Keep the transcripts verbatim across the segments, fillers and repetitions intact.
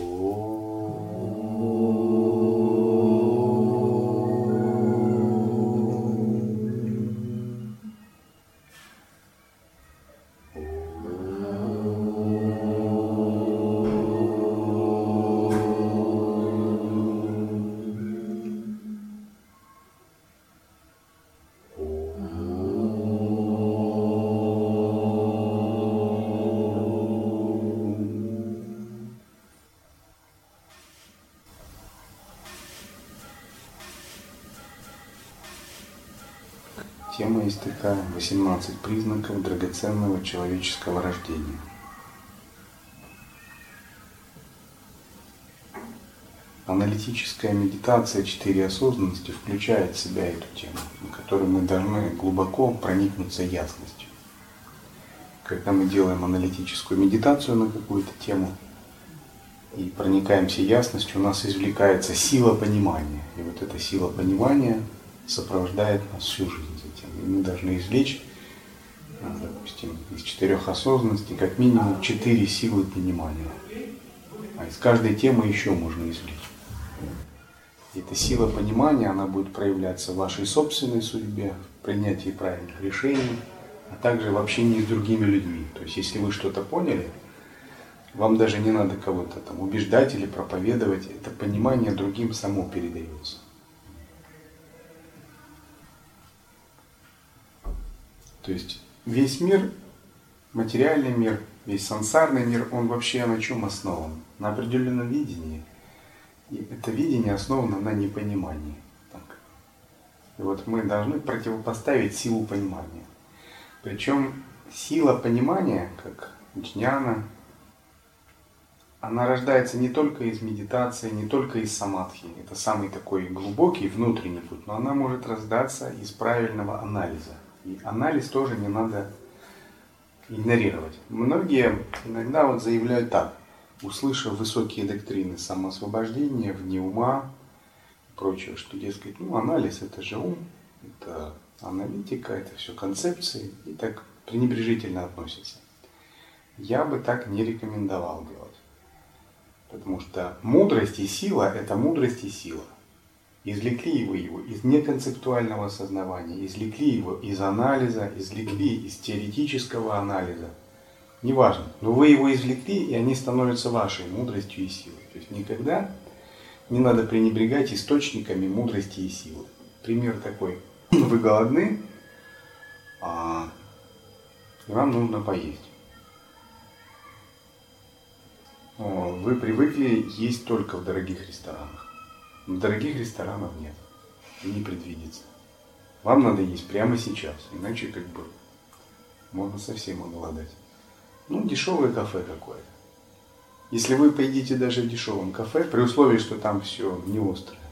Тема есть такая: восемнадцать признаков драгоценного человеческого рождения. Аналитическая медитация четыре осознанности включает в себя эту тему, на которой мы должны глубоко проникнуться ясностью. Когда мы делаем аналитическую медитацию на какую-то тему и проникаемся ясностью, у нас извлекается сила понимания. И вот эта сила понимания сопровождает нас всю жизнь затем. И мы должны извлечь, допустим, из четырех осознанностей как минимум четыре силы понимания. А из каждой темы еще можно извлечь. И эта сила понимания, она будет проявляться в вашей собственной судьбе, в принятии правильных решений, а также в общении с другими людьми. То есть, если вы что-то поняли, вам даже не надо кого-то там убеждать или проповедовать, это понимание другим само передается. То есть весь мир, материальный мир, весь сансарный мир, он вообще на чем основан? На определенном видении. И это видение основано на непонимании. Так. И вот мы должны противопоставить силу понимания. Причем сила понимания, как джняна, она рождается не только из медитации, не только из самадхи. Это самый такой глубокий внутренний путь, но она может рождаться из правильного анализа. И анализ тоже не надо игнорировать. Многие иногда вот заявляют так, услышав высокие доктрины самоосвобождения, вне ума и прочее, что, дескать, ну анализ это же ум, это аналитика, это все концепции, и так пренебрежительно относятся. Я бы так не рекомендовал делать. Потому что мудрость и сила – это мудрость и сила. Извлекли вы его из неконцептуального осознавания, извлекли его из анализа, извлекли из теоретического анализа. Неважно, но вы его извлекли, и они становятся вашей мудростью и силой. То есть никогда не надо пренебрегать источниками мудрости и силы. Пример такой. Вы голодны, а вам нужно поесть. Вы привыкли есть только в дорогих ресторанах. Но дорогих ресторанов нет. И не предвидится. Вам надо есть прямо сейчас. Иначе как бы можно совсем оголодать. Ну, дешевое кафе какое-то. Если вы поедите даже в дешевом кафе, при условии, что там все не острое.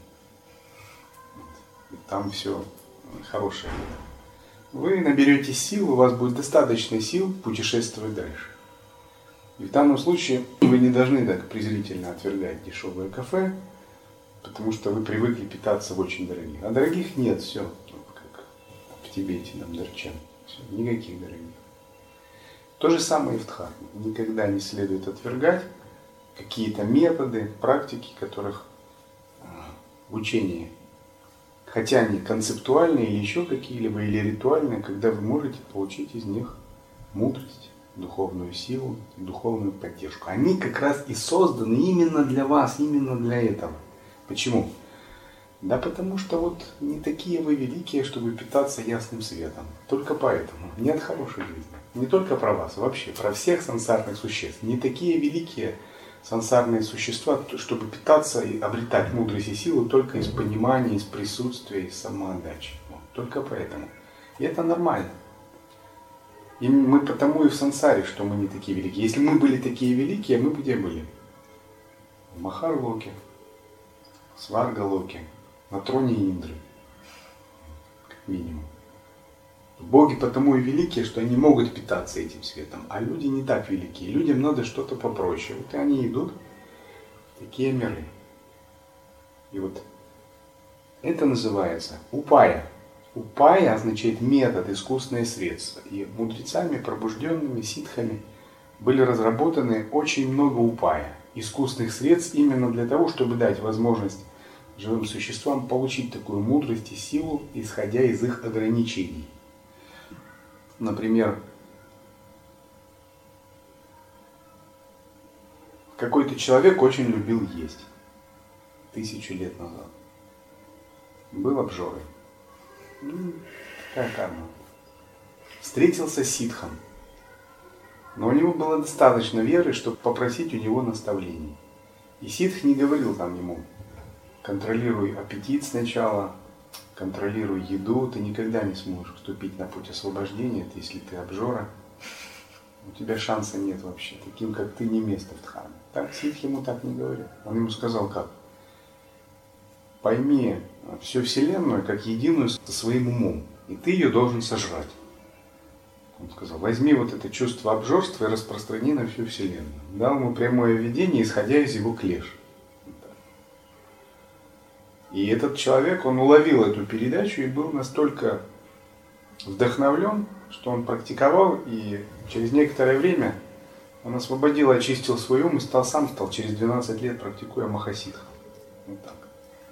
Там все хорошее. Вы наберете сил, у вас будет достаточно сил путешествовать дальше. И в данном случае вы не должны так презрительно отвергать дешевое кафе, потому что вы привыкли питаться в очень дорогих. А дорогих нет, все, как в Тибете, там, Дарчан. Все, никаких дорогих. То же самое и в дхарме. Никогда не следует отвергать какие-то методы, практики, которых в учении, хотя они концептуальные или еще какие-либо, или ритуальные, когда вы можете получить из них мудрость, духовную силу, духовную поддержку. Они как раз и созданы именно для вас, именно для этого. Почему? Да потому что вот не такие вы великие, чтобы питаться ясным светом. Только поэтому. Нет хорошей жизни. Не только про вас, вообще про всех сансарных существ. Не такие великие сансарные существа, чтобы питаться и обретать мудрость и силу только из понимания, из присутствия, из самоотдачи. Вот. Только поэтому. И это нормально. И мы потому и в сансаре, что мы не такие великие. Если мы были такие великие, мы бы где были? В Махарлоке, в Сваргалоке, на троне Индры, как минимум. Боги потому и великие, что они могут питаться этим светом, а люди не так великие. Людям надо что-то попроще. Вот и они идут в такие миры. И вот это называется упая. Упая означает метод, искусственное средство. И мудрецами, пробужденными, ситхами были разработаны очень много упая. искусных средств именно для того, чтобы дать возможность живым существам получить такую мудрость и силу, исходя из их ограничений. Например, какой-то человек очень любил есть тысячу лет назад. Был обжорой. Ну, такая карма. Встретился с ситхом. Но у него было достаточно веры, чтобы попросить у него наставлений. И ситх не говорил там ему: контролируй аппетит сначала, контролируй еду, ты никогда не сможешь вступить на путь освобождения, если ты обжора. У тебя шанса нет вообще. Таким, как ты, не место в дхарме. Так ситх ему так не говорил. Он ему сказал как? Пойми всю Вселенную как единую со своим умом, и ты ее должен сожрать. Он сказал: возьми вот это чувство обжорства и распространи на всю Вселенную. Дал ему прямое видение, исходя из его клеш. И этот человек, он уловил эту передачу и был настолько вдохновлен, что он практиковал, и через некоторое время он освободил, очистил свой ум и стал сам стал через двенадцать лет практикуя махасидха. Вот так.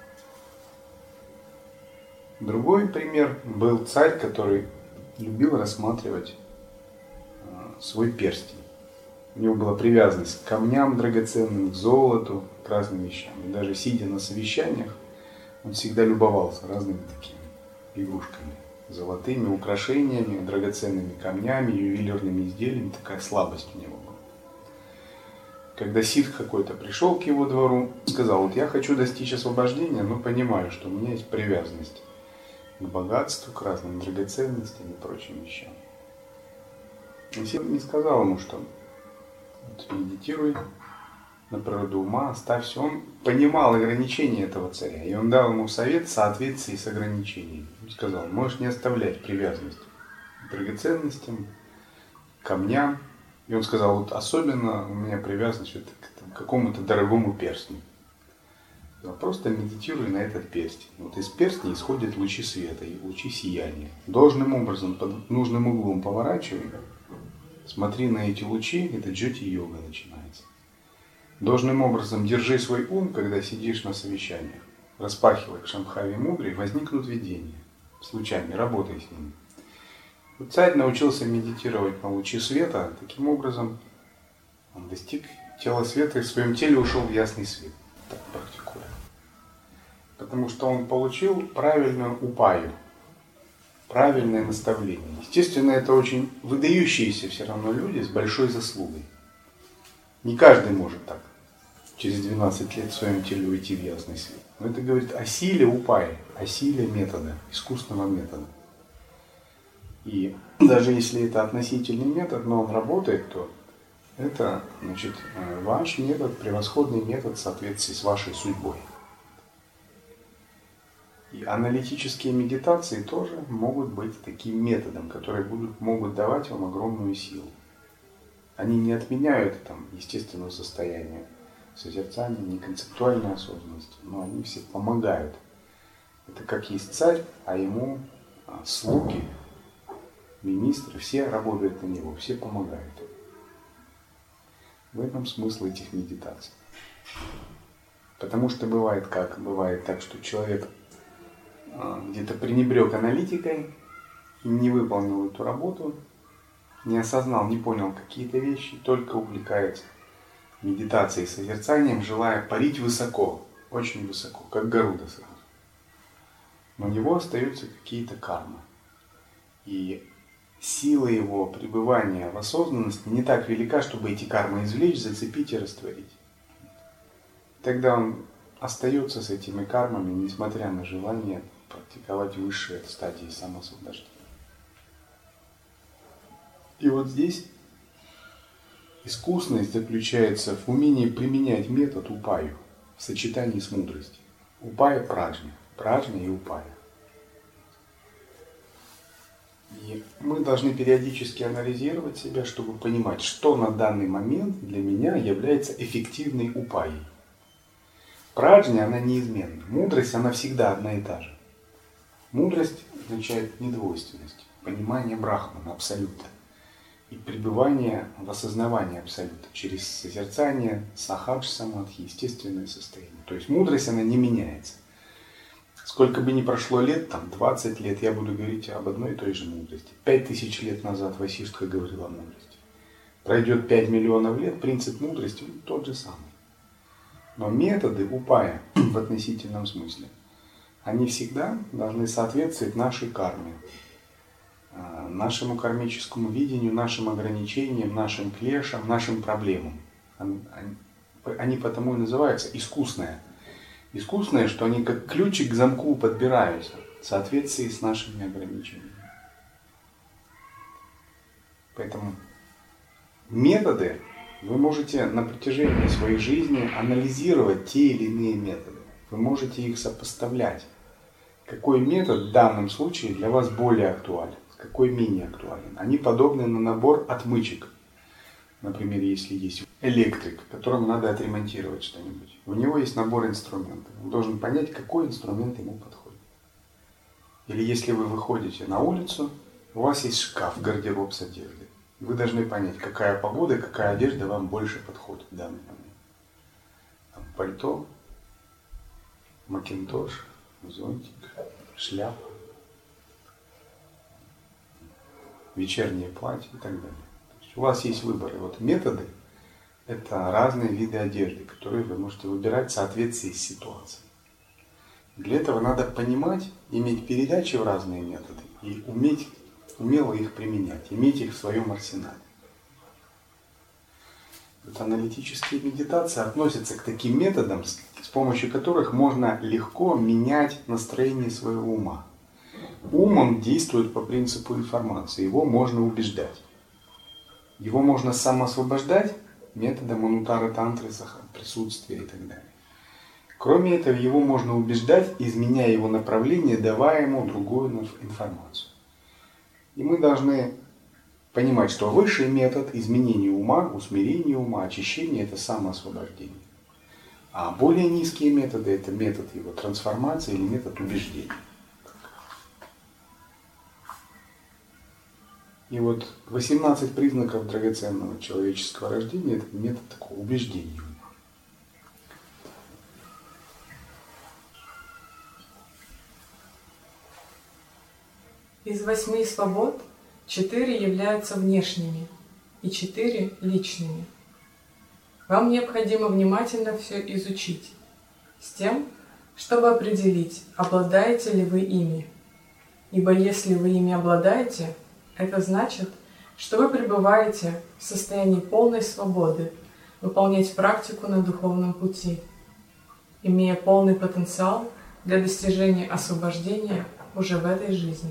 Другой пример был царь, который любил рассматривать свой перстень. У него была привязанность к камням драгоценным, к золоту, к разным вещам. И даже сидя на совещаниях, он всегда любовался разными такими игрушками, золотыми украшениями, драгоценными камнями, ювелирными изделиями. Такая слабость у него была. Когда ситх какой-то пришел к его двору, сказал: вот я хочу достичь освобождения, но понимаю, что у меня есть привязанность к богатству, к разным драгоценностям и прочим вещам. И ситх не сказал ему, что вот, медитируй на природу ума, оставь все. Он понимал ограничения этого царя, и он дал ему совет в соответствии с ограничениями. Он сказал: можешь не оставлять привязанность к драгоценностям, к камням. И он сказал: вот особенно у меня привязанность вот к какому-то дорогому перстню. Просто медитируй на этот перстень. Вот из перстня исходят лучи света, и лучи сияния. Должным образом, под нужным углом поворачивай, смотри на эти лучи, это джати-йога начинается. Должным образом держи свой ум, когда сидишь на совещаниях. Распахивай Шамбхави Мудри, возникнут видения. Случайно, работай с ними. Вот царь научился медитировать на лучи света, таким образом он достиг тела света и в своем теле ушел в ясный свет. Так практикуя. Потому что он получил правильную упаю, правильное наставление. Естественно, это очень выдающиеся все равно люди с большой заслугой. Не каждый может так через двенадцать лет в своем теле уйти в ясный свет. Но это говорит о силе упаи, о силе метода, искусственного метода. И даже если это относительный метод, но он работает, то это, значит, ваш метод, превосходный метод в соответствии с вашей судьбой. И аналитические медитации тоже могут быть таким методом, которые будут, могут давать вам огромную силу. Они не отменяют там, естественного состояния созерцания, не концептуальной осознанности, но они все помогают. Это как есть царь, а ему а, слуги, министры, все работают на него, все помогают. В этом смысл этих медитаций. Потому что бывает как? Бывает так, что человек а, где-то пренебрег аналитикой и не выполнил эту работу, не осознал, не понял какие-то вещи, только увлекается медитацией, созерцанием, желая парить высоко, очень высоко, как Гаруда сразу. Но у него остаются какие-то кармы. И сила его пребывания в осознанности не так велика, чтобы эти кармы извлечь, зацепить и растворить. Тогда он остается с этими кармами, несмотря на желание практиковать высшие стадии самоосвобождения. И вот здесь искусность заключается в умении применять метод упаю в сочетании с мудростью. Упая праджня, праджня и упая. И мы должны периодически анализировать себя, чтобы понимать, что на данный момент для меня является эффективной упаей. Праджня, она неизменна. Мудрость, она всегда одна и та же. Мудрость означает недвойственность, понимание брахмана, абсолюта. и пребывание в осознавании абсолюта через созерцание, сахадж самадхи, естественное состояние. То есть мудрость, она не меняется. Сколько бы ни прошло лет, там двадцать лет, я буду говорить об одной и той же мудрости. Пять тысяч лет назад Васиштха говорил о мудрости. Пройдет пять миллионов лет, принцип мудрости тот же самый. Но методы упая в относительном смысле, они всегда должны соответствовать нашей карме, нашему кармическому видению, нашим ограничениям, нашим клешам, нашим проблемам. Они, они потому и называются искусные. Искусные, что они как ключик к замку подбираются в соответствии с нашими ограничениями. Поэтому методы вы можете на протяжении своей жизни анализировать те или иные методы. Вы можете их сопоставлять. Какой метод в данном случае для вас более актуален, какой менее актуален. Они подобны на набор отмычек. Например, если есть электрик, которому надо отремонтировать что-нибудь. У него есть набор инструментов. Он должен понять, какой инструмент ему подходит. Или если вы выходите на улицу, у вас есть шкаф, гардероб с одеждой. Вы должны понять, какая погода, какая одежда вам больше подходит в данный момент. Там пальто, макинтош, зонтик, шляпа, вечернее платье и так далее. У вас есть выбор. И вот методы – это разные виды одежды, которые вы можете выбирать в соответствии с ситуацией. Для этого надо понимать, иметь передачи в разные методы и уметь умело их применять, иметь их в своем арсенале. Вот аналитические медитации относятся к таким методам, с помощью которых можно легко менять настроение своего ума. Ум, он действует по принципу информации, его можно убеждать. Его можно самоосвобождать методом анутара тантры, присутствия и так далее. Кроме этого, его можно убеждать, изменяя его направление, давая ему другую информацию. И мы должны понимать, что высший метод изменения ума, усмирения ума, очищения – это самоосвобождение. А более низкие методы – это метод его трансформации или метод убеждения. И вот восемнадцать признаков драгоценного человеческого рождения – это метод такого убеждения. Из восьми свобод четыре являются внешними и четыре личными. Вам необходимо внимательно все изучить, с тем, чтобы определить, обладаете ли вы ими. Ибо если вы ими обладаете, это значит, что вы пребываете в состоянии полной свободы выполнять практику на духовном пути, имея полный потенциал для достижения освобождения уже в этой жизни.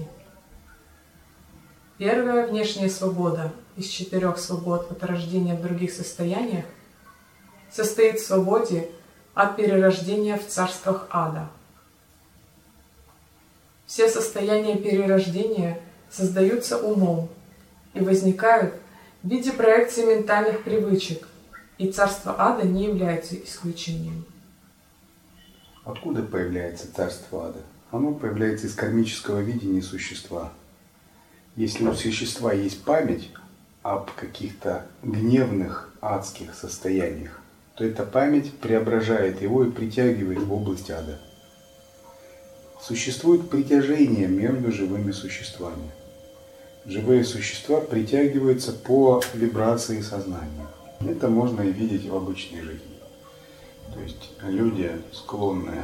Первая внешняя свобода из четырех свобод от рождения в других состояниях состоит в свободе от перерождения в царствах ада. Все состояния перерождения создаются умом и возникают в виде проекции ментальных привычек, и царство ада не является исключением. Откуда появляется царство ада? Оно появляется из кармического видения существа. Если у существа есть память об каких-то гневных адских состояниях, то эта память преображает его и притягивает в область ада. Существует притяжение между живыми существами. Живые существа притягиваются по вибрации сознания. Это можно и видеть в обычной жизни. То есть люди, склонные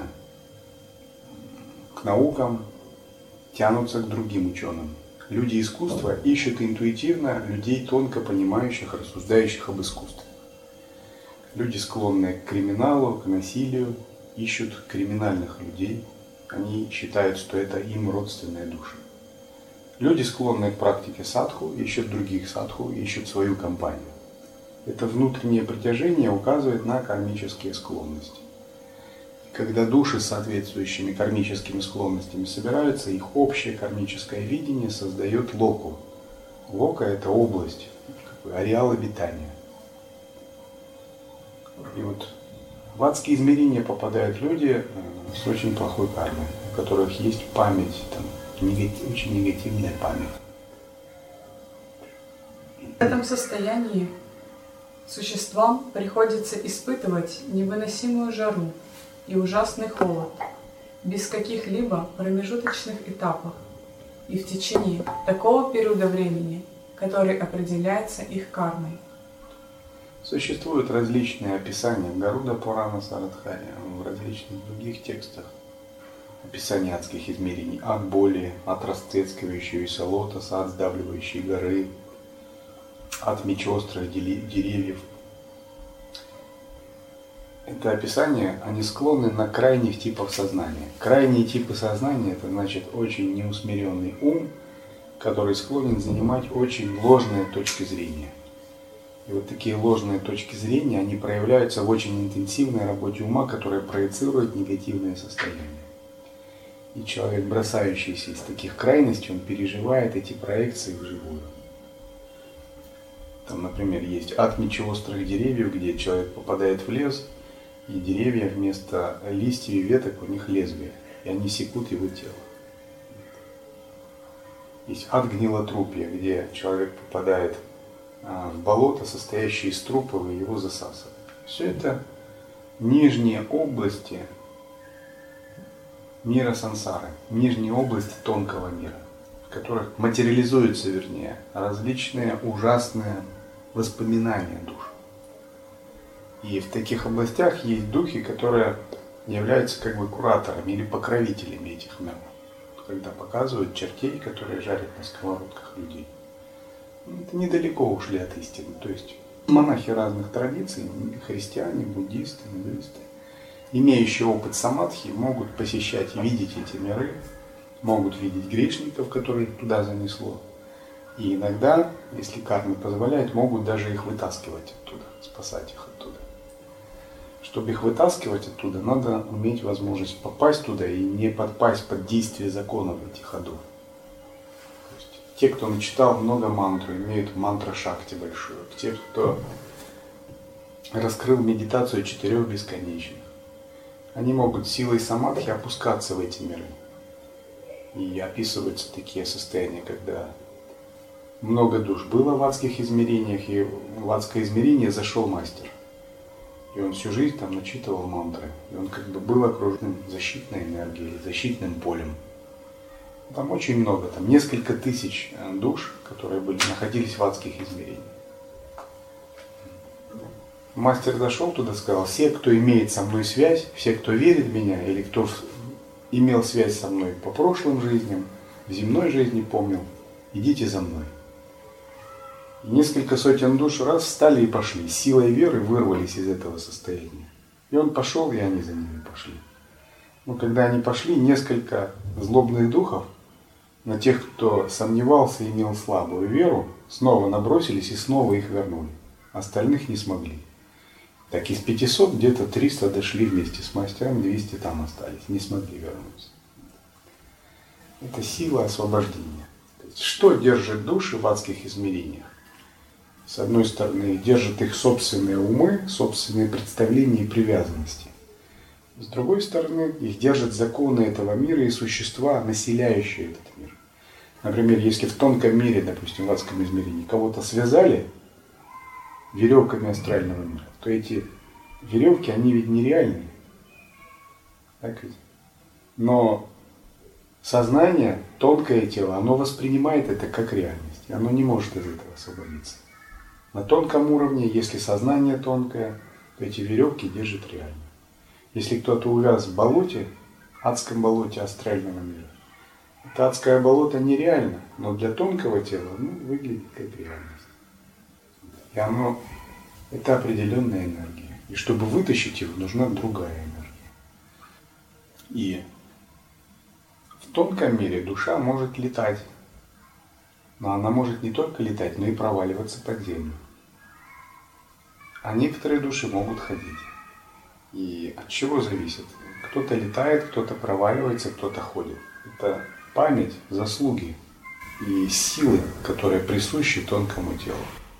к наукам, тянутся к другим ученым. Люди искусства ищут интуитивно людей, тонко понимающих, рассуждающих об искусстве. Люди, склонные к криминалу, к насилию, ищут криминальных людей. Они считают, что это им родственные души. Люди, склонные к практике садху, ищут других садху, ищут свою компанию. Это внутреннее притяжение указывает на кармические склонности. Когда души с соответствующими кармическими склонностями собираются, их общее кармическое видение создает локу. Лока – это область, ареал обитания. И вот в адские измерения попадают люди с очень плохой кармой, у которых есть память, там, негатив, очень негативная память. В этом состоянии существам приходится испытывать невыносимую жару и ужасный холод, без каких-либо промежуточных этапов, и в течение такого периода времени, который определяется их кармой. Существуют различные описания в Гаруда Пурана Сарадхари, в различных других текстах. Описание адских измерений, от боли, от расцвечивающегося лотоса, от сдавливающей горы, от мечеострых деревьев. Это описание, они склонны на крайних типов сознания. Крайние типы сознания – это значит очень неусмиренный ум, который склонен занимать очень ложные точки зрения. И вот такие ложные точки зрения, они проявляются в очень интенсивной работе ума, которая проецирует негативные состояния. И человек, бросающийся из таких крайностей, он переживает эти проекции вживую. Там, например, есть ад мечеострых деревьев, где человек попадает в лес, и деревья вместо листьев и веток у них лезвия, и они секут его тело. Есть ад гнилотрупья, где человек попадает в болото, состоящее из трупов, и его засасывает. Все это нижние области мира сансары, нижние области тонкого мира, в которых материализуются, вернее, различные ужасные воспоминания душ. И в таких областях есть духи, которые являются как бы кураторами или покровителями этих миров. Когда показывают чертей, которые жарят на сковородках людей. Это недалеко ушли от истины. То есть монахи разных традиций, христиане, буддисты, индуисты, имеющие опыт самадхи, могут посещать и видеть эти миры, могут видеть грешников, которых туда занесло. И иногда, если карма позволяет, могут даже их вытаскивать оттуда, спасать их оттуда. Чтобы их вытаскивать оттуда, надо иметь возможность попасть туда и не подпасть под действие законов этих адов. То есть, те, кто начитал много мантру, имеют мантра-шакти большую. Те, кто раскрыл медитацию четырех бесконечных, они могут силой самадхи опускаться в эти миры. И описываются такие состояния, когда много душ было в адских измерениях, и в адское измерение зашел мастер. И он всю жизнь там начитывал мантры. И он как бы был окружен защитной энергией, защитным полем. Там очень много, там несколько тысяч душ, которые были, находились в адских измерениях. Мастер зашел туда, сказал: все, кто имеет со мной связь, все, кто верит в меня, или кто имел связь со мной по прошлым жизням, в земной жизни помнил, идите за мной. И несколько сотен душ раз встали и пошли, силой веры вырвались из этого состояния. И он пошел, и они за ними пошли. Но когда они пошли, несколько злобных духов на тех, кто сомневался и имел слабую веру, снова набросились и снова их вернули. Остальных не смогли. Так из пятисот где-то триста дошли вместе с мастером, двести там остались, не смогли вернуться. Это сила освобождения. То есть, что держит души в адских измерениях? С одной стороны, держит их собственные умы, собственные представления и привязанности. С другой стороны, их держат законы этого мира и существа, населяющие этот мир. Например, если в тонком мире, допустим, в адском измерении, кого-то связали веревками астрального мира, то эти веревки, они ведь нереальные. Так ведь? Но сознание, тонкое тело, оно воспринимает это как реальность. И оно не может из этого освободиться. На тонком уровне, если сознание тонкое, то эти веревки держат реально. Если кто-то увяз в болоте, адском болоте астрального мира, это адское болото нереально, но для тонкого тела оно выглядит как реальность. И оно, это определенная энергия. И чтобы вытащить его, нужна другая энергия. И в тонком мире душа может летать. Но она может не только летать, но и проваливаться под землю. А некоторые души могут ходить. И от чего зависит? Кто-то летает, кто-то проваливается, кто-то ходит. Это память, заслуги и силы, которые присущи тонкому телу.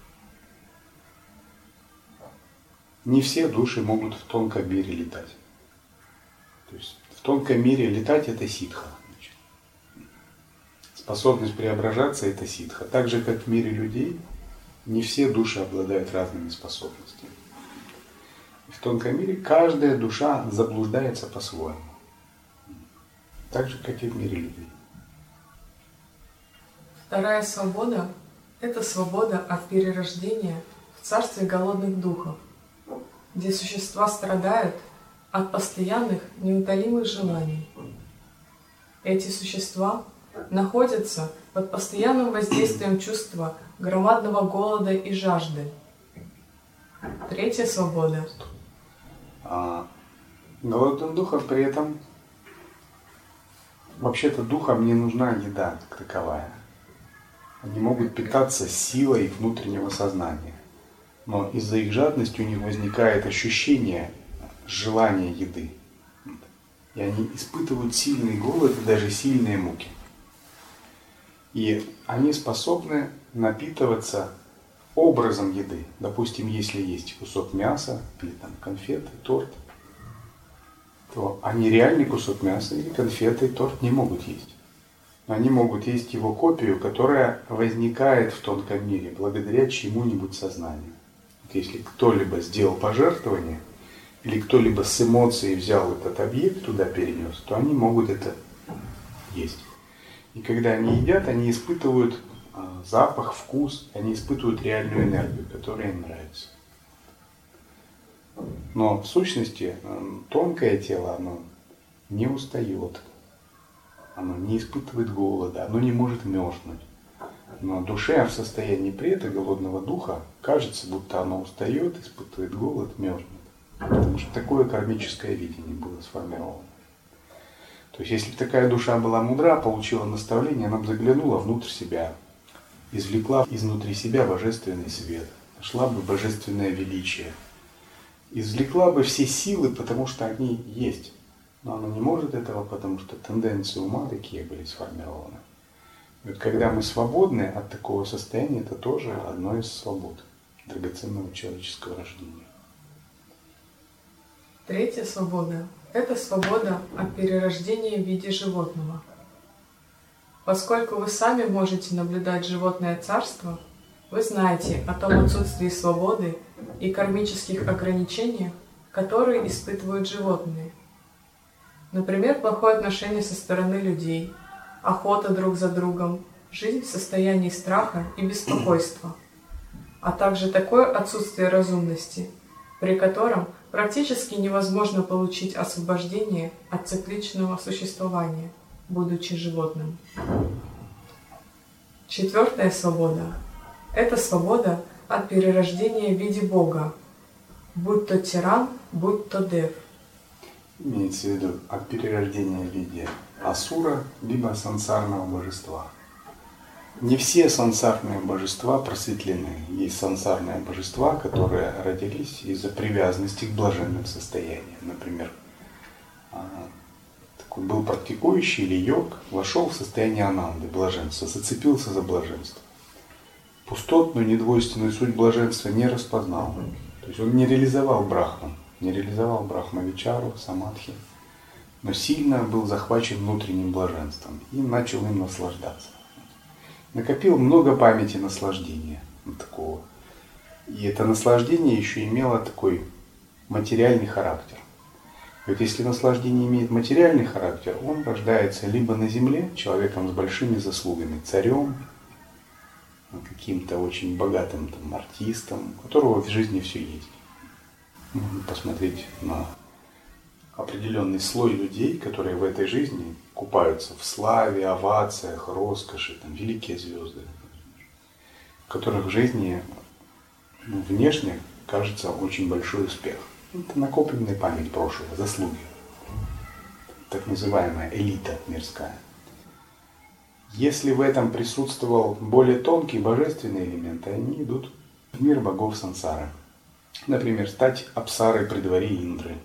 Не все души могут в тонком мире летать. То есть в тонком мире летать — это ситха. Способность преображаться — это ситха. Так же, как в мире людей, Не все души обладают разными способностями. В тонком мире каждая душа заблуждается по-своему. Так же, как и в мире людей. Вторая свобода – это свобода от перерождения в царстве голодных духов, где существа страдают от постоянных неутолимых желаний. Эти существа находятся под постоянным воздействием чувства громадного голода и жажды. Третья свобода. А голодным духам при этом вообще-то духам не нужна еда как таковая. Они могут питаться силой внутреннего сознания. Но из-за их жадности у них возникает ощущение желания еды. И они испытывают сильный голод и даже сильные муки. И они способны напитываться образом еды. Допустим, если есть кусок мяса, или там конфеты, торт, то они реальный кусок мяса или конфеты, торт не могут есть. Они могут есть его копию, которая возникает в тонком мире благодаря чему-нибудь сознанию. Если кто-либо сделал пожертвование, или кто-либо с эмоцией взял этот объект, туда перенес, то они могут это есть. И когда они едят, они испытывают запах, вкус, они испытывают реальную энергию, которая им нравится. Но в сущности тонкое тело, оно не устает, оно не испытывает голода, оно не может мерзнуть. Но душе в состоянии преда, голодного духа, кажется, будто оно устает, испытывает голод, мерзнет. Потому что такое кармическое видение было сформировано. То есть, если бы такая душа была мудра, получила наставление, она бы заглянула внутрь себя, извлекла изнутри себя божественный свет, нашла бы божественное величие, извлекла бы все силы, потому что они есть. Но она не может этого, потому что тенденции ума такие были сформированы. И вот когда мы свободны от такого состояния, это тоже одно из свобод драгоценного человеческого рождения. Третья свобода – это свобода от перерождения в виде животного. Поскольку вы сами можете наблюдать животное царство, вы знаете о том отсутствии свободы и кармических ограничениях, которые испытывают животные. Например, плохое отношение со стороны людей, охота друг за другом, жизнь в состоянии страха и беспокойства, а также такое отсутствие разумности, при котором практически невозможно получить освобождение от цикличного существования, будучи животным. Четвертая свобода – это свобода от перерождения в виде Бога, будь то тиран, будь то дев. Имеется в виду от перерождения в виде асура, либо сансарного божества. Не все сансарные божества просветлены. Есть сансарные божества, которые родились из-за привязанности к блаженным состояниям. Например, такой был практикующий или йог, вошел в состояние ананды, блаженства, зацепился за блаженство. Пустотную, недвойственную суть блаженства не распознал. То есть он не реализовал брахман, не реализовал брахмавичару, самадхи, но сильно был захвачен внутренним блаженством и начал им наслаждаться. Накопил много памяти наслаждения такого. И это наслаждение еще имело такой материальный характер. Вот если наслаждение имеет материальный характер, он рождается либо на земле, человеком с большими заслугами, царем, каким-то очень богатым там, артистом, у которого в жизни все есть. Можно посмотреть на определенный слой людей, которые в этой жизни купаются в славе, овациях, роскоши, там, великие звезды, у которых в жизни ну, внешне кажется очень большой успех. Это накопленная память прошлого, заслуги. Так называемая элита мирская. Если в этом присутствовал более тонкий божественный элемент, они идут в мир богов сансары. Например, стать апсарой при дворе Индры.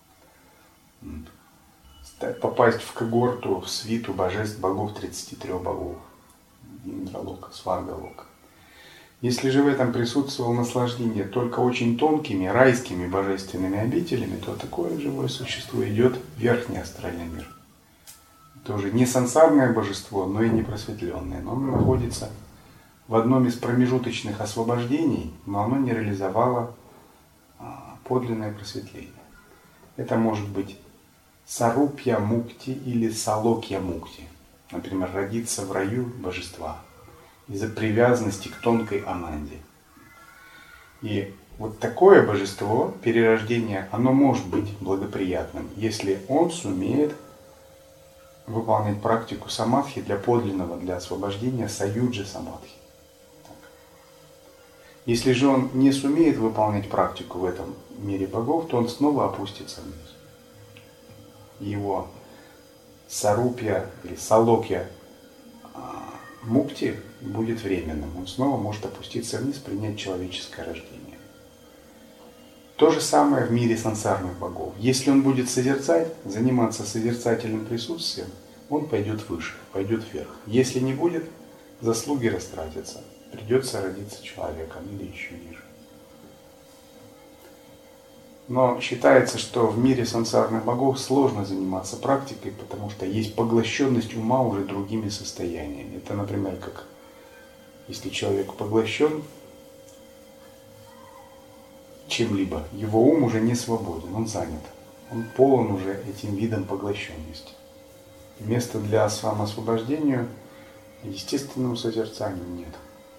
Попасть в когорту, в свиту божеств богов тридцати трёх богов. Индралока, Сваргалока. Если же в этом присутствовало наслаждение только очень тонкими, райскими божественными обителями, то такое живое существо идет в верхний астральный мир. Это уже не сансарное божество, но и не просветленное. Но оно находится в одном из промежуточных освобождений, но оно не реализовало подлинное просветление. Это может быть сарупья мукти или салокья мукти. Например, родиться в раю божества из-за привязанности к тонкой ананде. И вот такое божество, перерождение, оно может быть благоприятным, если он сумеет выполнять практику самадхи для подлинного, для освобождения саюджи самадхи. Если же он не сумеет выполнять практику в этом мире богов, то он снова опустится вниз. Его сарупья или салокья мукти будет временным. Он снова может опуститься вниз, принять человеческое рождение. То же самое в мире сансарных богов. Если он будет созерцать, заниматься созерцательным присутствием, он пойдет выше, пойдет вверх. Если не будет, заслуги растратятся. Придется родиться человеком или еще ниже. Но считается, что в мире сансарных богов сложно заниматься практикой, потому что есть поглощенность ума уже другими состояниями. Это, например, как если человек поглощен чем-либо, его ум уже не свободен, он занят. Он полон уже этим видом поглощенности. Места для самоосвобождения естественному созерцанию нет.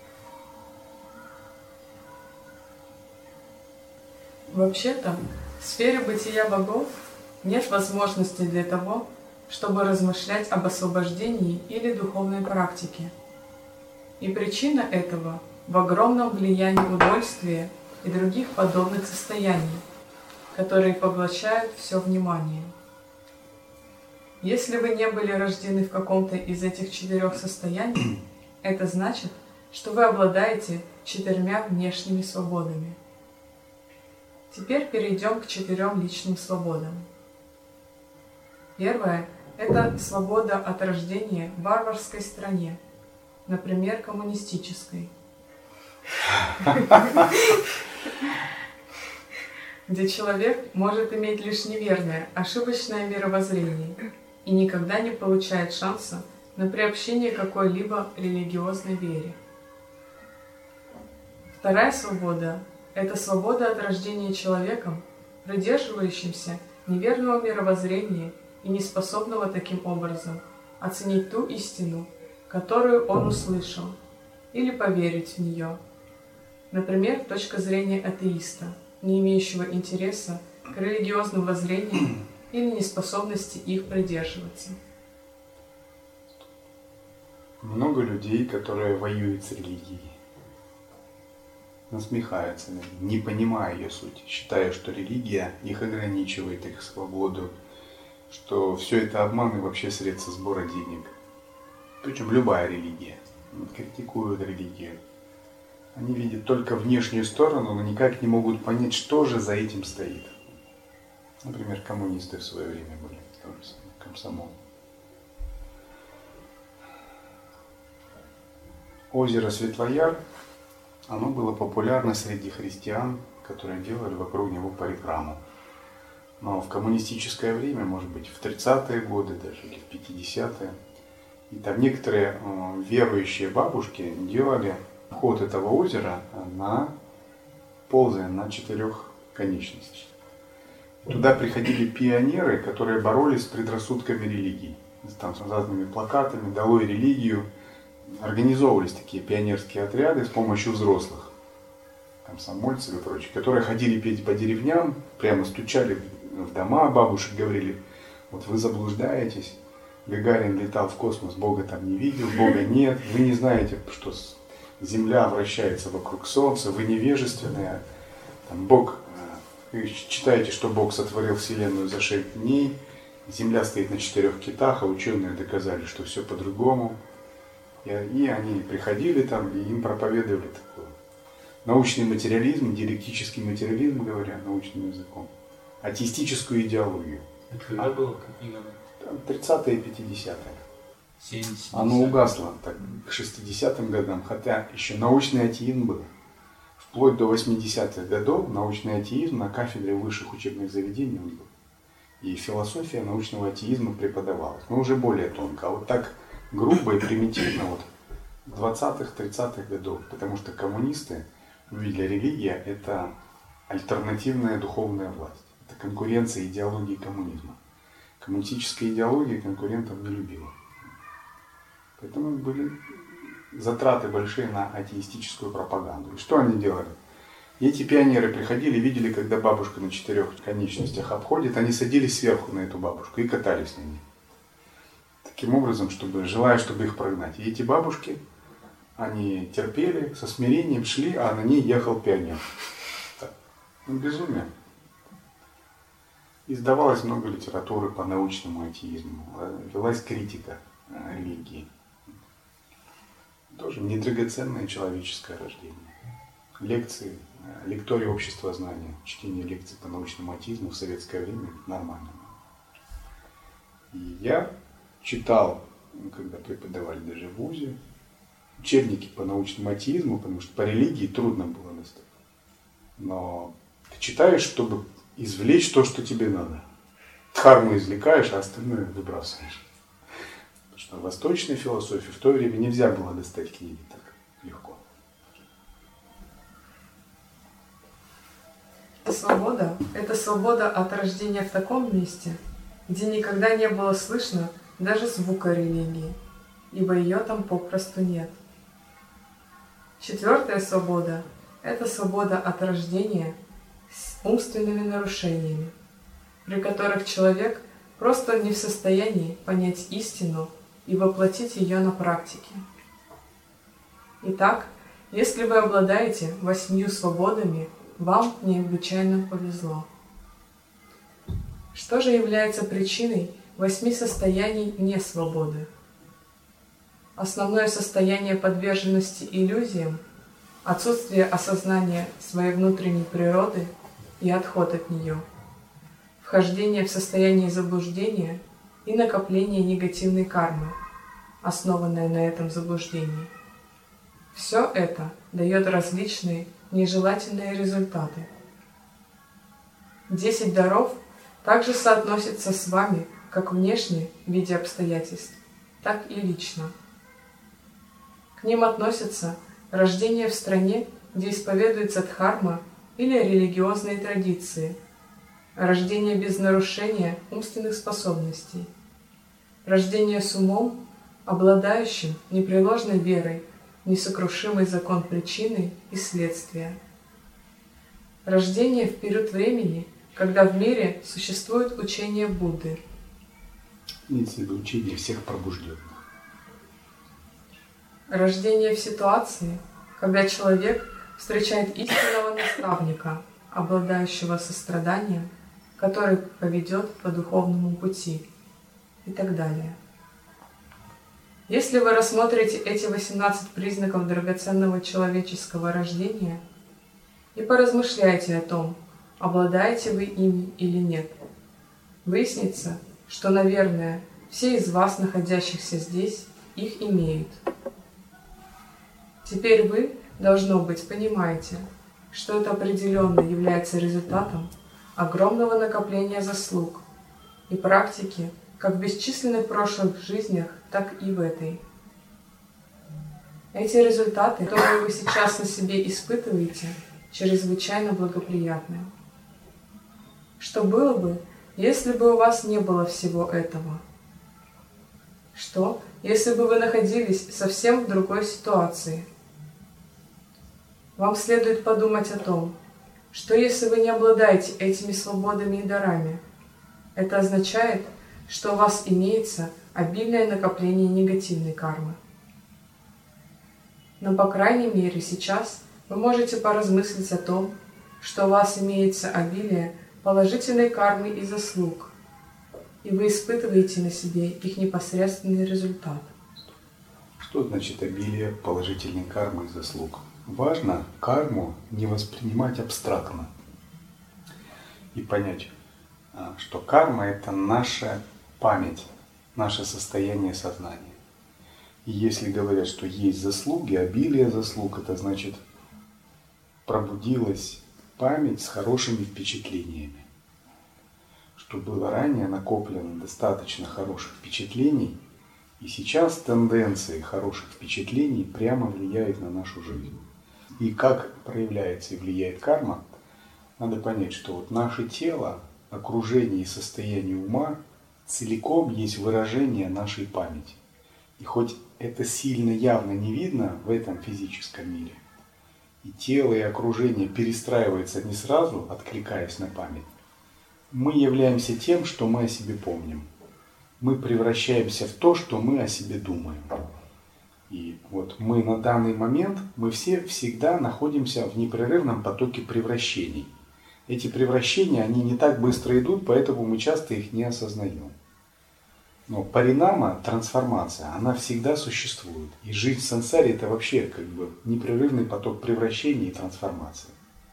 Вообще-то, в сфере бытия богов нет возможности для того, чтобы размышлять об освобождении или духовной практике. И причина этого в огромном влиянии удовольствия и других подобных состояний, которые поглощают все внимание. Если вы не были рождены в каком-то из этих четырех состояний, это значит, что вы обладаете четырьмя внешними свободами. Теперь перейдем к четырем личным свободам. Первая – это свобода от рождения в варварской стране, например, коммунистической, где человек может иметь лишь неверное, ошибочное мировоззрение и никогда не получает шанса на приобщение к какой-либо религиозной вере. Вторая свобода – это свобода от рождения человеком, придерживающимся неверного мировоззрения и неспособного таким образом оценить ту истину, которую он услышал, или поверить в нее. Например, точка зрения атеиста, не имеющего интереса к религиозным воззрениям или неспособности их придерживаться. Много людей, которые воюют с религией, насмехаются над ней, не понимая ее суть, считая, что религия их ограничивает, их свободу, что все это обман и вообще средства сбора денег. Причем любая религия. Критикуют религию. Они видят только внешнюю сторону, но никак не могут понять, что же за этим стоит. Например, коммунисты в свое время были, тоже самое, комсомол. Озеро Светлояр, оно было популярно среди христиан, которые делали вокруг него парикраму. Но в коммунистическое время, может быть, в тридцатые годы даже, или в пятидесятые, и там некоторые э, верующие бабушки делали ход этого озера на ползая на четырех конечностях. Туда приходили пионеры, которые боролись с предрассудками религии. Там с разными плакатами «Долой религию». Организовывались такие пионерские отряды с помощью взрослых, комсомольцев и прочих, которые ходили петь по деревням, прямо стучали в дома бабушек, говорили: вот вы заблуждаетесь, Гагарин летал в космос, Бога там не видел, Бога нет, вы не знаете, что Земля вращается вокруг Солнца, вы невежественные, там, Бог, вы читаете, что Бог сотворил Вселенную за шесть дней, Земля стоит на четырех китах, а ученые доказали, что все по-другому. И они приходили там, и им проповедовали такой научный материализм, диалектический материализм, говоря научным языком, атеистическую идеологию. Это когда а, было? Какие годы? тридцатые и пятидесятые. семидесятые. Оно угасло так, к шестидесятым годам, хотя еще научный атеизм был. Вплоть до восьмидесятых годов научный атеизм на кафедре высших учебных заведений он был. И философия научного атеизма преподавалась, но уже более тонко. А вот так грубо и примитивно, вот, двадцатых-тридцатых годов, потому что коммунисты увидели, религия – это альтернативная духовная власть, это конкуренция идеологии коммунизма. Коммунистическая идеология конкурентов не любила. Поэтому были затраты большие на атеистическую пропаганду. И что они делали? И эти пионеры приходили, видели, когда бабушка на четырех конечностях обходит, они садились сверху на эту бабушку и катались на ней. Таким образом, чтобы, желая, чтобы их прогнать. И эти бабушки, они терпели, со смирением шли, а на ней ехал пионер. Так. Ну, безумие. Издавалось много литературы по научному атеизму, велась критика религии. Тоже недрагоценное человеческое рождение. Лекции, лектории общества знания, чтение лекций по научному атеизму в советское время нормально. И я читал, когда преподавали даже в ВУЗе, учебники по научному атеизму, потому что по религии трудно было достать. Но ты читаешь, чтобы извлечь то, что тебе надо. Дхарму извлекаешь, а остальное выбрасываешь. Потому что в восточной философии в то время нельзя было достать книги так легко. Свобода – это свобода от рождения в таком месте, где никогда не было слышно даже звука религии, ибо ее там попросту нет. Четвертая свобода – это свобода от рождения с умственными нарушениями, при которых человек просто не в состоянии понять истину и воплотить ее на практике. Итак, если вы обладаете восьмью свободами, вам необычайно повезло. Что же является причиной восьми состояний несвободы? Основное состояние подверженности иллюзиям, отсутствие осознания своей внутренней природы и отход от нее, вхождение в состояние заблуждения и накопление негативной кармы, основанное на этом заблуждении. Все это дает различные нежелательные результаты. Десять даров также соотносятся с вами как внешне в виде обстоятельств, так и лично. К ним относятся рождение в стране, где исповедуется дхарма или религиозные традиции, рождение без нарушения умственных способностей, рождение с умом, обладающим непреложной верой, несокрушимый закон причины и следствия. Рождение в период времени, когда в мире существует учение Будды. Имеется в виду учение всех пробужденных. Рождение в ситуации, когда человек встречает истинного наставника, обладающего состраданием, который поведет по духовному пути и так далее. Если вы рассмотрите эти восемнадцать признаков драгоценного человеческого рождения и поразмышляете о том, обладаете вы ими или нет, выяснится, что, наверное, все из вас, находящихся здесь, их имеют. Теперь вы, должно быть, понимаете, что это определенно является результатом огромного накопления заслуг и практики как в бесчисленных прошлых жизнях, так и в этой. Эти результаты, которые вы сейчас на себе испытываете, чрезвычайно благоприятны. Что было бы, если бы у вас не было всего этого? Что, если бы вы находились совсем в другой ситуации? Вам следует подумать о том, что если вы не обладаете этими свободами и дарами, это означает, что у вас имеется обильное накопление негативной кармы. Но, по крайней мере, сейчас вы можете поразмыслить о том, что у вас имеется обилие положительной кармы и заслуг, и вы испытываете на себе их непосредственный результат. Что значит обилие положительной кармы и заслуг? Важно карму не воспринимать абстрактно и понять, что карма – это наша память, наше состояние сознания. И если говорят, что есть заслуги, обилие заслуг, это значит пробудилась память с хорошими впечатлениями. Что было ранее накоплено достаточно хороших впечатлений, И сейчас тенденции хороших впечатлений прямо влияют на нашу жизнь. И как проявляется и влияет карма, надо понять, что вот наше тело, окружение и состояние ума целиком есть выражение нашей памяти. И хоть это сильно явно не видно в этом физическом мире, и тело, и окружение перестраивается не сразу, откликаясь на память, мы являемся тем, что мы о себе помним. Мы превращаемся в то, что мы о себе думаем. И вот мы на данный момент, мы все всегда находимся в непрерывном потоке превращений. Эти превращения, они не так быстро идут, поэтому мы часто их не осознаем. Но паринама, трансформация, она всегда существует. И жизнь в сансаре – это вообще как бы непрерывный поток превращений и трансформации.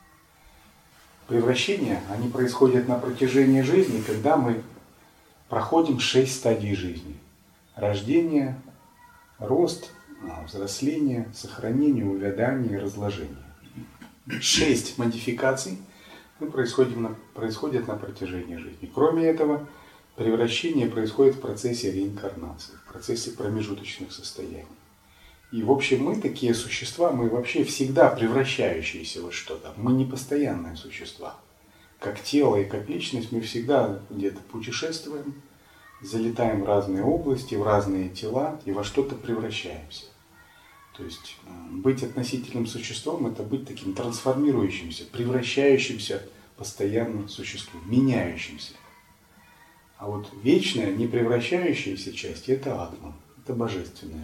Превращения, они происходят на протяжении жизни, когда мы проходим шесть стадий жизни. Рождение, рост, взросление, сохранение, увядание и разложение. Шесть модификаций происходят на, происходят на протяжении жизни. Кроме этого, превращение происходит в процессе реинкарнации, в процессе промежуточных состояний. И в общем мы такие существа, мы вообще всегда превращающиеся во что-то. Мы не постоянные существа. Как тело и как личность мы всегда где-то путешествуем, залетаем в разные области, в разные тела и во что-то превращаемся. То есть быть относительным существом – это быть таким трансформирующимся, превращающимся постоянно существом, меняющимся. А вот вечная, не превращающаяся часть – это атман, это божественное.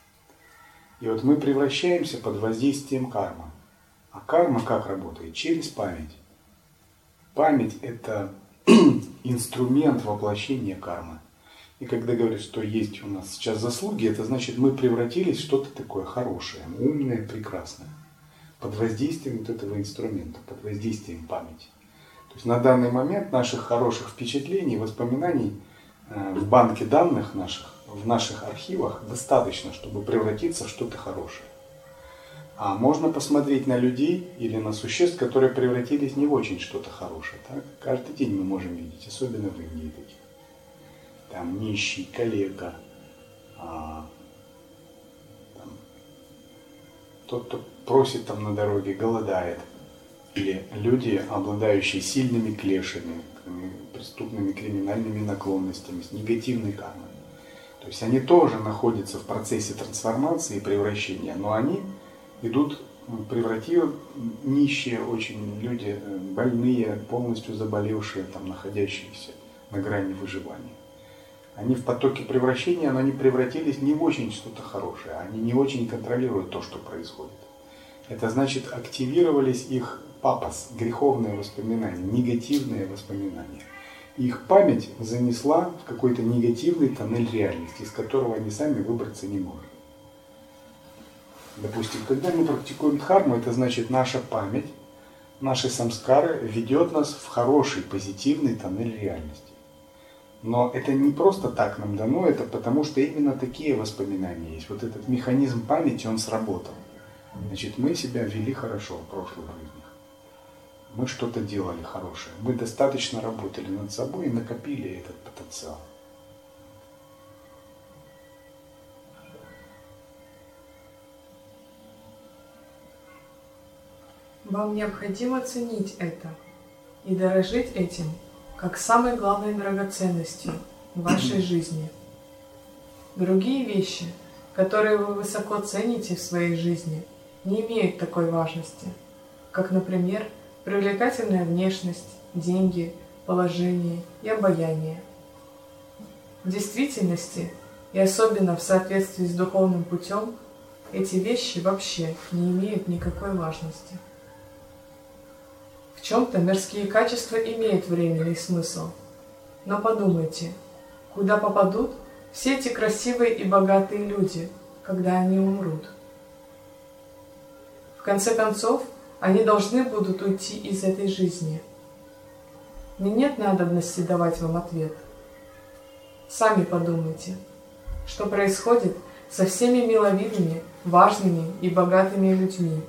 И вот мы превращаемся под воздействием кармы. А карма как работает? Через память. Память – это инструмент воплощения кармы. И когда говорят, что есть у нас сейчас заслуги, это значит, мы превратились в что-то такое хорошее, умное, прекрасное. Под воздействием вот этого инструмента, под воздействием памяти. То есть на данный момент наших хороших впечатлений, воспоминаний в банке данных наших, в наших архивах достаточно, чтобы превратиться в что-то хорошее. А можно посмотреть на людей или на существ, которые превратились не в очень что-то хорошее. Так? Каждый день мы можем видеть, особенно в Индии таких. Там нищий, калека, а, там, тот, кто просит там на дороге, голодает. Или люди, обладающие сильными клешами, преступными криминальными наклонностями, с негативной кармой. То есть они тоже находятся в процессе трансформации и превращения, но они идут, превратив нищие очень люди, больные, полностью заболевшие, там, находящиеся на грани выживания. Они в потоке превращения, но они превратились не в очень что-то хорошее, они не очень контролируют то, что происходит. Это значит, активировались их папас, греховные воспоминания, негативные воспоминания. Их память занесла в какой-то негативный тоннель реальности, из которого они сами выбраться не могут. Допустим, когда мы практикуем дхарму, это значит, наша память, наши самскары ведет нас в хороший, позитивный тоннель реальности. Но это не просто так нам дано, это потому что именно такие воспоминания есть. Вот этот механизм памяти, он сработал. Значит, мы себя вели хорошо в прошлых жизнях. Мы что-то делали хорошее. Мы достаточно работали над собой и накопили этот потенциал. Вам необходимо ценить это и дорожить этим как самой главной драгоценностью в вашей жизни. Другие вещи, которые вы высоко цените в своей жизни, не имеют такой важности, как, например, привлекательная внешность, деньги, положение и обаяние. В действительности, и особенно в соответствии с духовным путем, эти вещи вообще не имеют никакой важности. В чем-то мирские качества имеют временный смысл, но подумайте, куда попадут все эти красивые и богатые люди, когда они умрут? В конце концов, они должны будут уйти из этой жизни. Мне нет надобности давать вам ответ. Сами подумайте, что происходит со всеми миловидными, важными и богатыми людьми.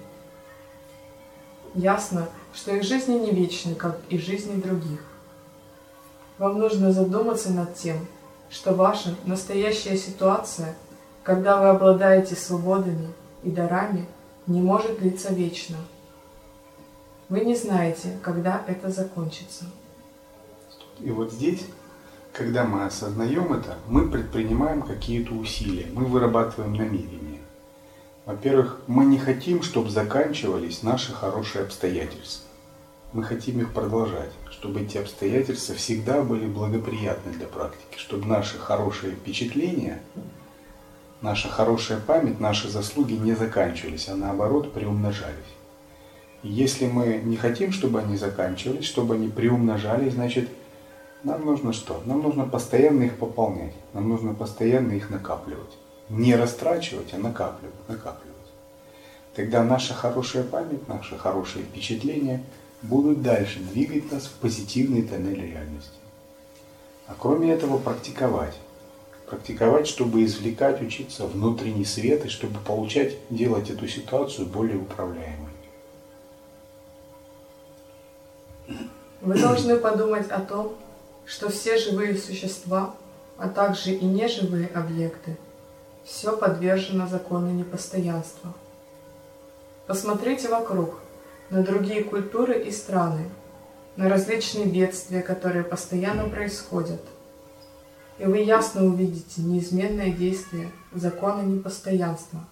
Ясно, что их жизни не вечны, как и жизни других. Вам нужно задуматься над тем, что ваша настоящая ситуация, когда вы обладаете свободами и дарами, не может длиться вечно. Вы не знаете, когда это закончится. И вот здесь, когда мы осознаем это, мы предпринимаем какие-то усилия, мы вырабатываем намерения. Во-первых, мы не хотим, чтобы заканчивались наши хорошие обстоятельства. Мы хотим их продолжать, чтобы эти обстоятельства всегда были благоприятны для практики, чтобы наши хорошие впечатления, наша хорошая память, наши заслуги не заканчивались, а наоборот приумножались. И если мы не хотим, чтобы они заканчивались, чтобы они приумножались, значит, нам нужно что? Нам нужно постоянно их пополнять, нам нужно постоянно их накапливать. Не растрачивать, а накапливать, накапливать. Тогда наша хорошая память, наши хорошие впечатления будут дальше двигать нас в позитивный тоннель реальности. А кроме этого практиковать. Практиковать, чтобы извлекать, учиться внутренний свет, и чтобы получать, делать эту ситуацию более управляемой. Вы должны подумать о том, что все живые существа, а также и неживые объекты, все подвержено закону непостоянства. Посмотрите вокруг, на другие культуры и страны, на различные бедствия, которые постоянно происходят. И вы ясно увидите неизменное действие закона непостоянства.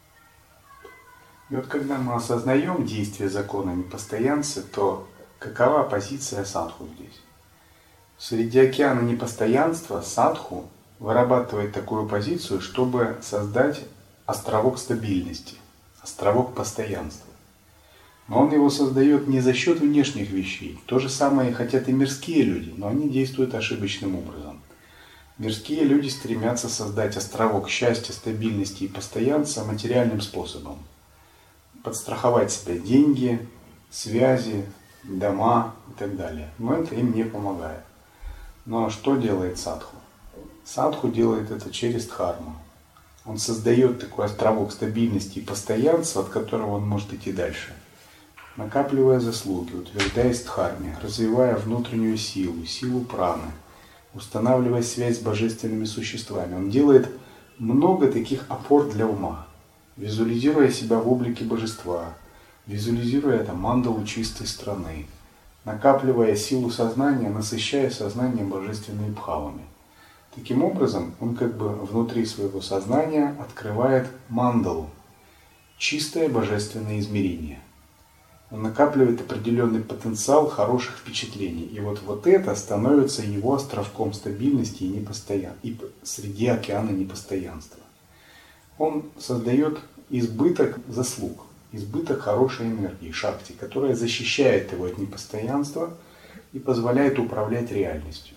И вот когда мы осознаем действие закона непостоянства, то какова позиция садху здесь? Среди океана непостоянства садху вырабатывает такую позицию, чтобы создать островок стабильности, островок постоянства. Но он его создает не за счет внешних вещей. То же самое хотят и мирские люди, но они действуют ошибочным образом. Мирские люди стремятся создать островок счастья, стабильности и постоянства материальным способом. Подстраховать себе деньги, связи, дома и так далее. Но это им не помогает. Но что делает садху? Садху делает это через дхарму. Он создает такой островок стабильности и постоянства, от которого он может идти дальше. Накапливая заслуги, утверждаясь в дхарме, развивая внутреннюю силу, силу праны, устанавливая связь с божественными существами. Он делает много таких опор для ума, визуализируя себя в облике божества, визуализируя это мандалу чистой страны, накапливая силу сознания, насыщая сознание божественными бхавами. Таким образом, он как бы внутри своего сознания открывает мандалу, чистое божественное измерение. Он накапливает определенный потенциал хороших впечатлений. И вот, вот это становится его островком стабильности и, непостоян... и среди океана непостоянства. Он создает избыток заслуг, избыток хорошей энергии, шакти, которая защищает его от непостоянства и позволяет управлять реальностью.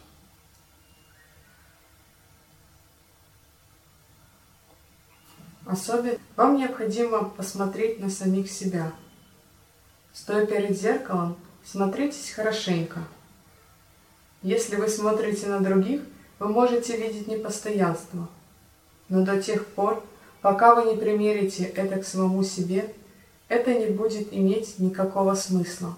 Особенно вам необходимо посмотреть на самих себя. Стоя перед зеркалом, смотритесь хорошенько. Если вы смотрите на других, вы можете видеть непостоянство. Но до тех пор, пока вы не примерите это к самому себе, это не будет иметь никакого смысла.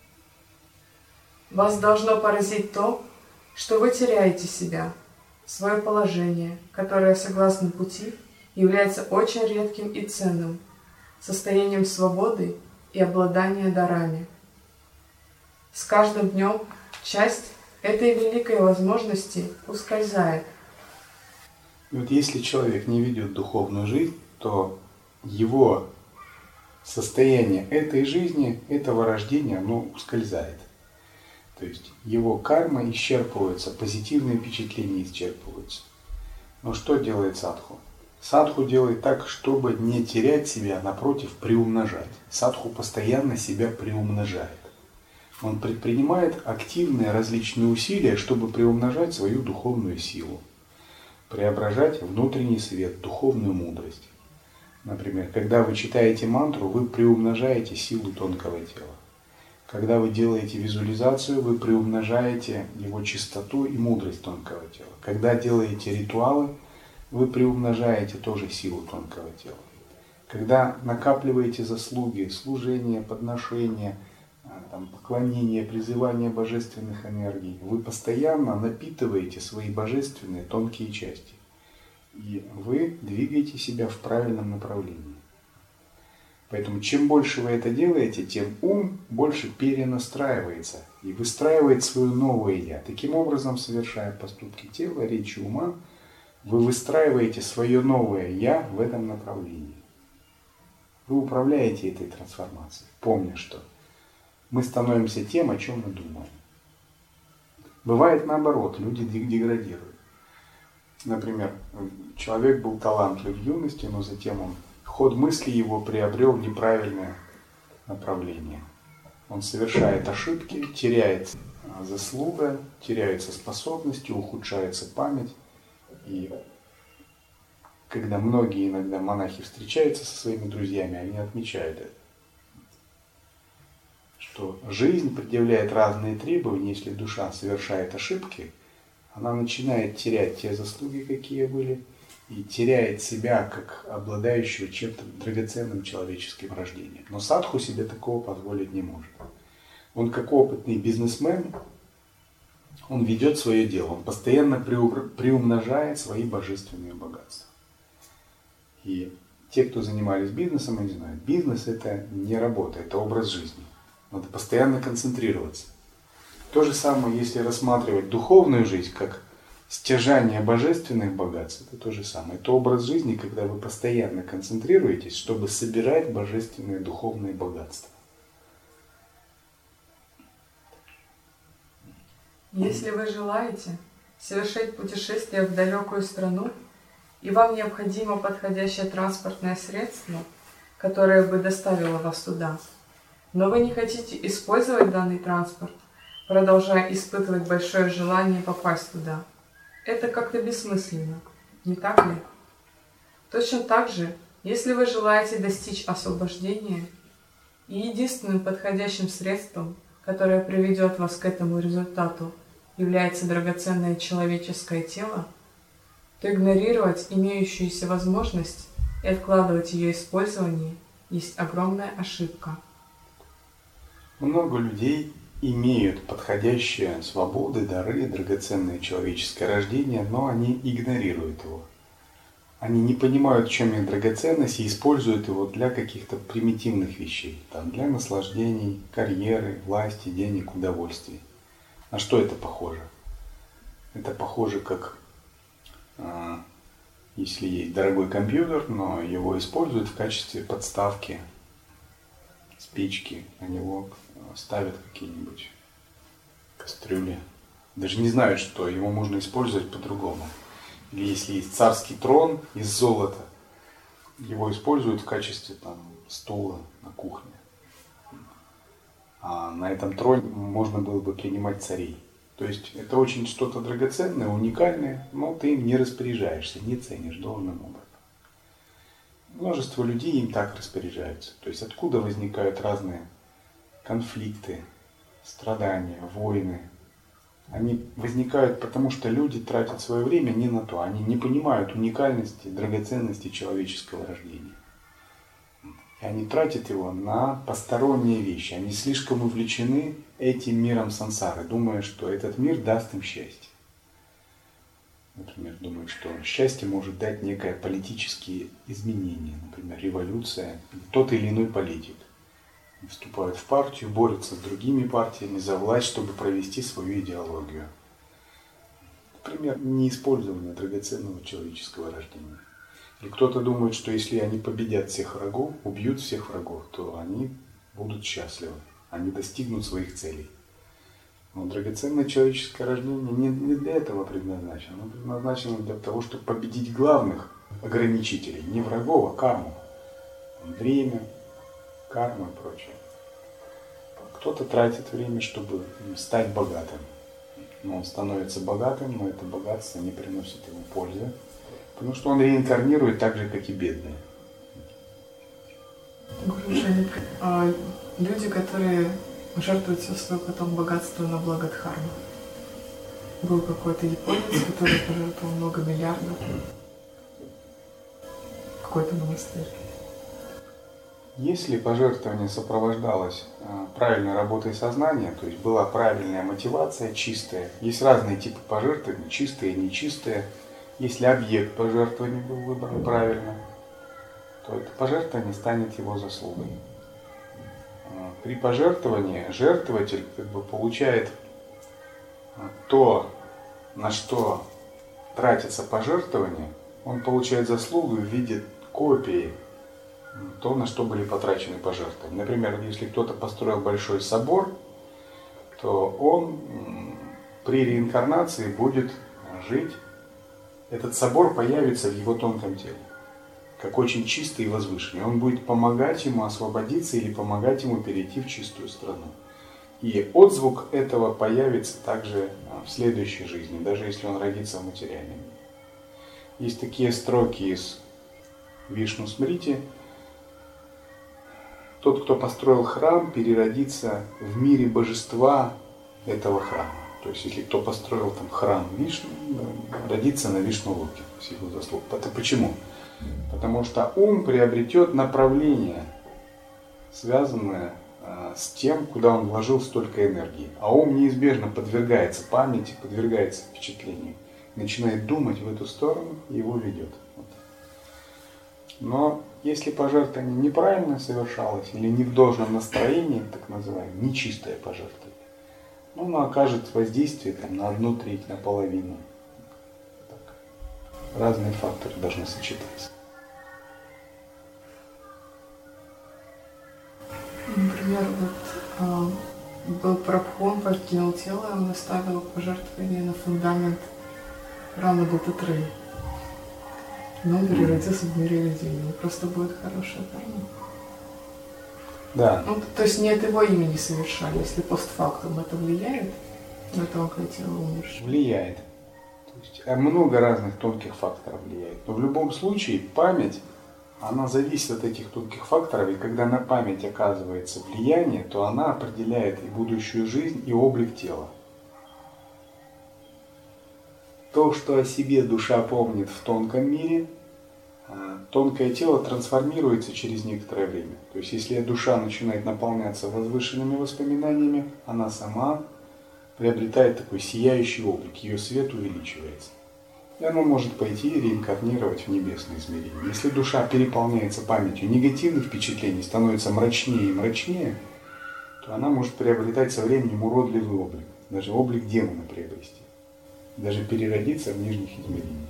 Вас должно поразить то, что вы теряете себя, свое положение, которое, согласно пути, является очень редким и ценным, состоянием свободы и обладания дарами. С каждым днем часть этой великой возможности ускользает. И вот если человек не ведет духовную жизнь, то его состояние этой жизни, этого рождения, оно ускользает. То есть его карма исчерпывается, позитивные впечатления исчерпываются. Но что делает садху? Садху делает так, чтобы не терять себя, а напротив, приумножать. Садху постоянно себя приумножает. Он предпринимает активные различные усилия, чтобы приумножать свою духовную силу, преображать внутренний свет, духовную мудрость. Например, когда вы читаете мантру, вы приумножаете силу тонкого тела. Когда вы делаете визуализацию, вы приумножаете его чистоту и мудрость тонкого тела. Когда делаете ритуалы, вы приумножаете тоже силу тонкого тела. Когда накапливаете заслуги, служение, подношение, там, поклонение, призывание божественных энергий, вы постоянно напитываете свои божественные тонкие части. И вы двигаете себя в правильном направлении. Поэтому чем больше вы это делаете, тем ум больше перенастраивается и выстраивает свое новое «я». Таким образом, совершая поступки тела, речи, ума, вы выстраиваете свое новое «я» в этом направлении. Вы управляете этой трансформацией, помня, что мы становимся тем, о чем мы думаем. Бывает наоборот, люди деградируют. Например, человек был талантлив в юности, но затем он, ход мысли его приобрел неправильное направление. Он совершает ошибки, теряется заслуга, теряются способности, ухудшается память. И когда многие иногда монахи встречаются со своими друзьями, они отмечают это. Что жизнь предъявляет разные требования, если душа совершает ошибки, она начинает терять те заслуги, какие были, и теряет себя как обладающего чем-то драгоценным человеческим рождением. Но садху себе такого позволить не может. Он как опытный бизнесмен, он ведет свое дело, он постоянно приумножает свои божественные богатства. И те, кто занимались бизнесом, они знают, бизнес это не работа, это образ жизни. Надо постоянно концентрироваться. То же самое, если рассматривать духовную жизнь как стяжание божественных богатств, это то же самое. Это образ жизни, когда вы постоянно концентрируетесь, чтобы собирать божественные духовные богатства. Если вы желаете совершить путешествие в далекую страну, и вам необходимо подходящее транспортное средство, которое бы доставило вас туда, но вы не хотите использовать данный транспорт, продолжая испытывать большое желание попасть туда. Это как-то бессмысленно, не так ли? Точно так же, если вы желаете достичь освобождения, и единственным подходящим средством, которое приведет вас к этому результату, является драгоценное человеческое тело, то игнорировать имеющуюся возможность и откладывать ее использование есть огромная ошибка. Много людей имеют подходящие свободы, дары, драгоценное человеческое рождение, но они игнорируют его. Они не понимают, в чем их драгоценность, и используют его для каких-то примитивных вещей, там, для наслаждений, карьеры, власти, денег, удовольствий. На что это похоже? Это похоже как, э, если есть дорогой компьютер, но его используют в качестве подставки, спички, на него ставят какие-нибудь кастрюли. Даже не знают, что его можно использовать по-другому. Или если есть царский трон из золота, его используют в качестве там, стула на кухне. А на этом троне можно было бы принимать царей. То есть это очень что-то драгоценное, уникальное, но ты им не распоряжаешься, не ценишь должным образом. Множество людей им так распоряжаются. То есть откуда возникают разные конфликты, страдания, войны. Они возникают потому, что люди тратят свое время не на то. Они не понимают уникальности, драгоценности человеческого рождения. И они тратят его на посторонние вещи. Они слишком увлечены этим миром сансары, думая, что этот мир даст им счастье. Например, думают, что счастье может дать некое политические изменения. Например, революция, тот или иной политик. Вступают в партию, борются с другими партиями за власть, чтобы провести свою идеологию. Например, неиспользование драгоценного человеческого рождения. Или кто-то думает, что если они победят всех врагов, убьют всех врагов, то они будут счастливы, они достигнут своих целей. Но драгоценное человеческое рождение не, не для этого предназначено. Оно предназначено для того, чтобы победить главных ограничителей, не врагов, а карму. Время, карма и прочее. Кто-то тратит время, чтобы стать богатым. Но он становится богатым, но это богатство не приносит ему пользы. Потому что он реинкарнирует так же, как и бедные. Гуру, а люди, которые жертвуют все свое потом богатство на благо дхармы. Был какой-то японец, который пожертвовал много миллиардов. Какой-то монастырь. Если пожертвование сопровождалось правильной работой сознания, то есть была правильная мотивация, чистая, есть разные типы пожертвований, чистые и нечистые. Если объект пожертвования был выбран правильно, то это пожертвование станет его заслугой. При пожертвовании жертвователь как бы получает то, на что тратится пожертвование, он получает заслугу в виде копии, то, на что были потрачены пожертвования. Например, если кто-то построил большой собор, то он при реинкарнации будет жить, этот собор появится в его тонком теле, как очень чистый и возвышенный. Он будет помогать ему освободиться или помогать ему перейти в чистую страну. И отзвук этого появится также в следующей жизни, даже если он родится в материальном мире. Есть такие строки из Вишну Смрити. Тот, кто построил храм, переродится в мире божества этого храма. То есть, если кто построил там храм Вишну, родится на Вишну-локе с его заслуг. Это почему? Потому что ум приобретет направление, связанное с тем, куда он вложил столько энергии. А ум неизбежно подвергается памяти, подвергается впечатлению. Начинает думать в эту сторону и его ведет. Но если пожертвование неправильно совершалось или не в должном настроении, так называемое, нечистое пожертвование, ну, оно окажет воздействие там, на одну треть, на половину. Так. Разные факторы должны сочетаться. Например, вот э, был Прабхон, покинул тело, он оставил пожертвование на фундамент храма Дататрей. Но он переродился в мире людей. Он просто будет хорошая карма. Да. Ну, то есть не от его имени совершали. Если постфактум это влияет на тонкое тело умершего? Влияет. То есть много разных тонких факторов влияет. Но в любом случае память, она зависит от этих тонких факторов. И когда на память оказывается влияние, то она определяет и будущую жизнь, и облик тела. То, что о себе душа помнит в тонком мире, тонкое тело трансформируется через некоторое время. То есть, если душа начинает наполняться возвышенными воспоминаниями, она сама приобретает такой сияющий облик, ее свет увеличивается. И она может пойти и реинкарнировать в небесное измерение. Если душа переполняется памятью негативных впечатлений, становится мрачнее и мрачнее, то она может приобретать со временем уродливый облик, даже облик демона приобрести. Даже переродиться в нижних измерениях.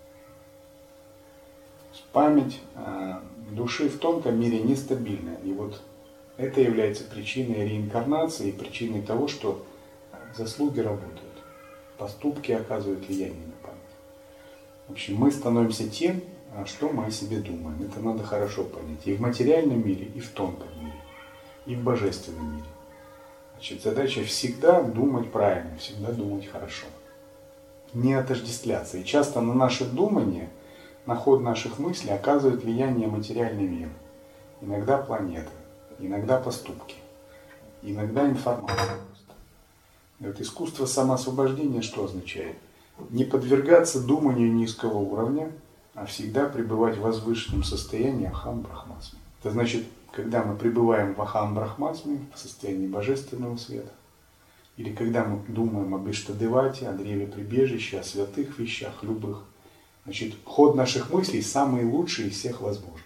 Память души в тонком мире нестабильная. И вот это является причиной реинкарнации и причиной того, что заслуги работают. Поступки оказывают влияние на память. В общем, мы становимся тем, что мы о себе думаем. Это надо хорошо понять. И в материальном мире, и в тонком мире, и в божественном мире. Значит, задача всегда думать правильно, всегда думать хорошо. Не отождествляться. И часто на наше думание, на ход наших мыслей оказывает влияние материальный мир. Иногда планета, иногда поступки, иногда информация. И вот искусство самоосвобождения что означает? Не подвергаться думанию низкого уровня, а всегда пребывать в возвышенном состоянии Ахам Брахмасми. Это значит, когда мы пребываем в Ахам Брахмасми, в состоянии божественного света, или когда мы думаем об Иштадевате, о древе прибежища, о святых вещах, любых, значит, ход наших мыслей самый лучший из всех возможных.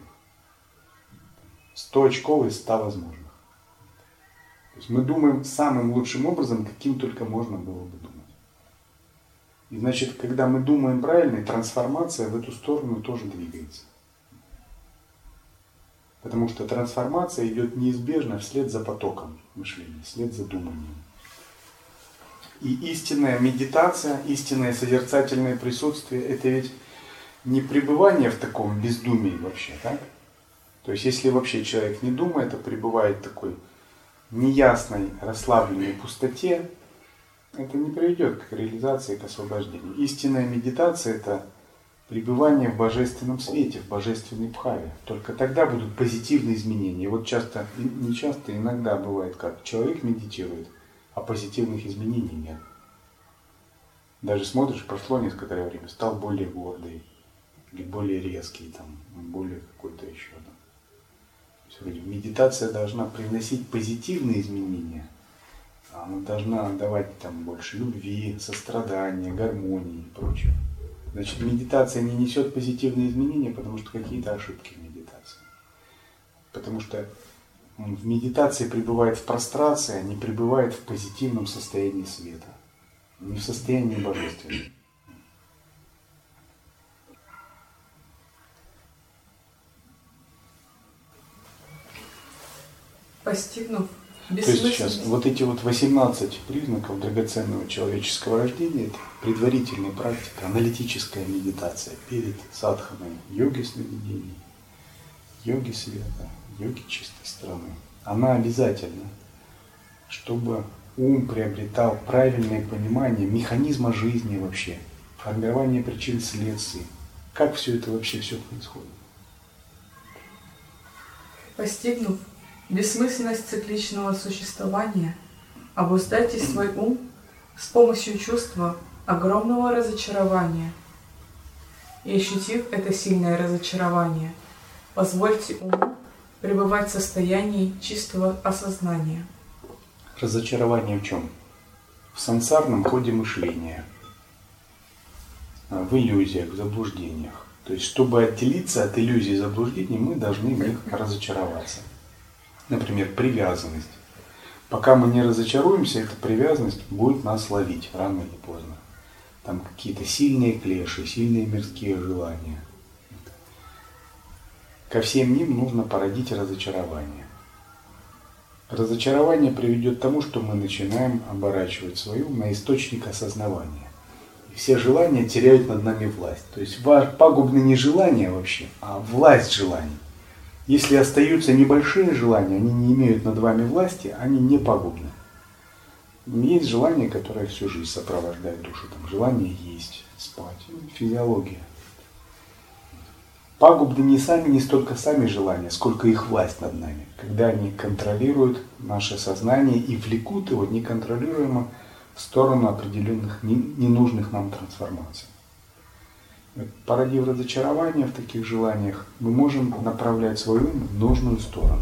сто очков из ста возможных. То есть мы думаем самым лучшим образом, каким только можно было бы думать. И значит, когда мы думаем правильно, трансформация в эту сторону тоже двигается. Потому что трансформация идет неизбежно вслед за потоком мышления, вслед за думанием. И истинная медитация, истинное созерцательное присутствие, это ведь не пребывание в таком бездумии вообще, так? То есть, если вообще человек не думает, а пребывает в такой неясной, расслабленной пустоте, это не приведет к реализации, к освобождению. Истинная медитация – это пребывание в божественном свете, в божественной бхаве. Только тогда будут позитивные изменения. И вот часто, не часто, иногда бывает как, человек медитирует, а позитивных изменений нет. Даже смотришь, прошло некоторое время, стал более гордый, или более резкий, там, более какой-то еще. Да. Медитация должна привносить позитивные изменения. Она должна давать там больше любви, сострадания, гармонии и прочего. Значит, медитация не несет позитивные изменения, потому что какие-то ошибки в медитации. Потому что в медитации пребывает в прострации, а не пребывает в позитивном состоянии света. Не в состоянии божественного. Постигнув То есть сейчас бессмысленность. вот эти вот восемнадцать признаков драгоценного человеческого рождения — это предварительная практика, аналитическая медитация перед садханой йоги сновидений, йоги света, йоги чистой стороны. Она обязательна, чтобы ум приобретал правильное понимание механизма жизни вообще, формирование причин следствий, как все это вообще все происходит. Постигнув бессмысленность цикличного существования, обуздайте свой ум с помощью чувства огромного разочарования. И ощутив это сильное разочарование, позвольте уму пребывать в состоянии чистого осознания. Разочарование в чем? В сансарном ходе мышления, в иллюзиях, в заблуждениях. То есть, чтобы отделиться от иллюзий и заблуждений, мы должны в них разочароваться. Например, привязанность. Пока мы не разочаруемся, эта привязанность будет нас ловить рано или поздно. Там какие-то сильные клеши, сильные мирские желания. Ко всем ним нужно породить разочарование. Разочарование приведет к тому, что мы начинаем оборачивать свой ум на источник осознавания. И все желания теряют над нами власть. То есть пагубны не желания вообще, а власть желаний. Если остаются небольшие желания, они не имеют над вами власти, они не пагубны. Есть желания, которые всю жизнь сопровождают душу. Там желание есть, спать, физиология. Пагубны не сами, не столько сами желания, сколько их власть над нами. Когда они контролируют наше сознание и влекут его неконтролируемо в сторону определенных ненужных нам трансформаций. Породив разочарование в таких желаниях, мы можем направлять свой ум в нужную сторону.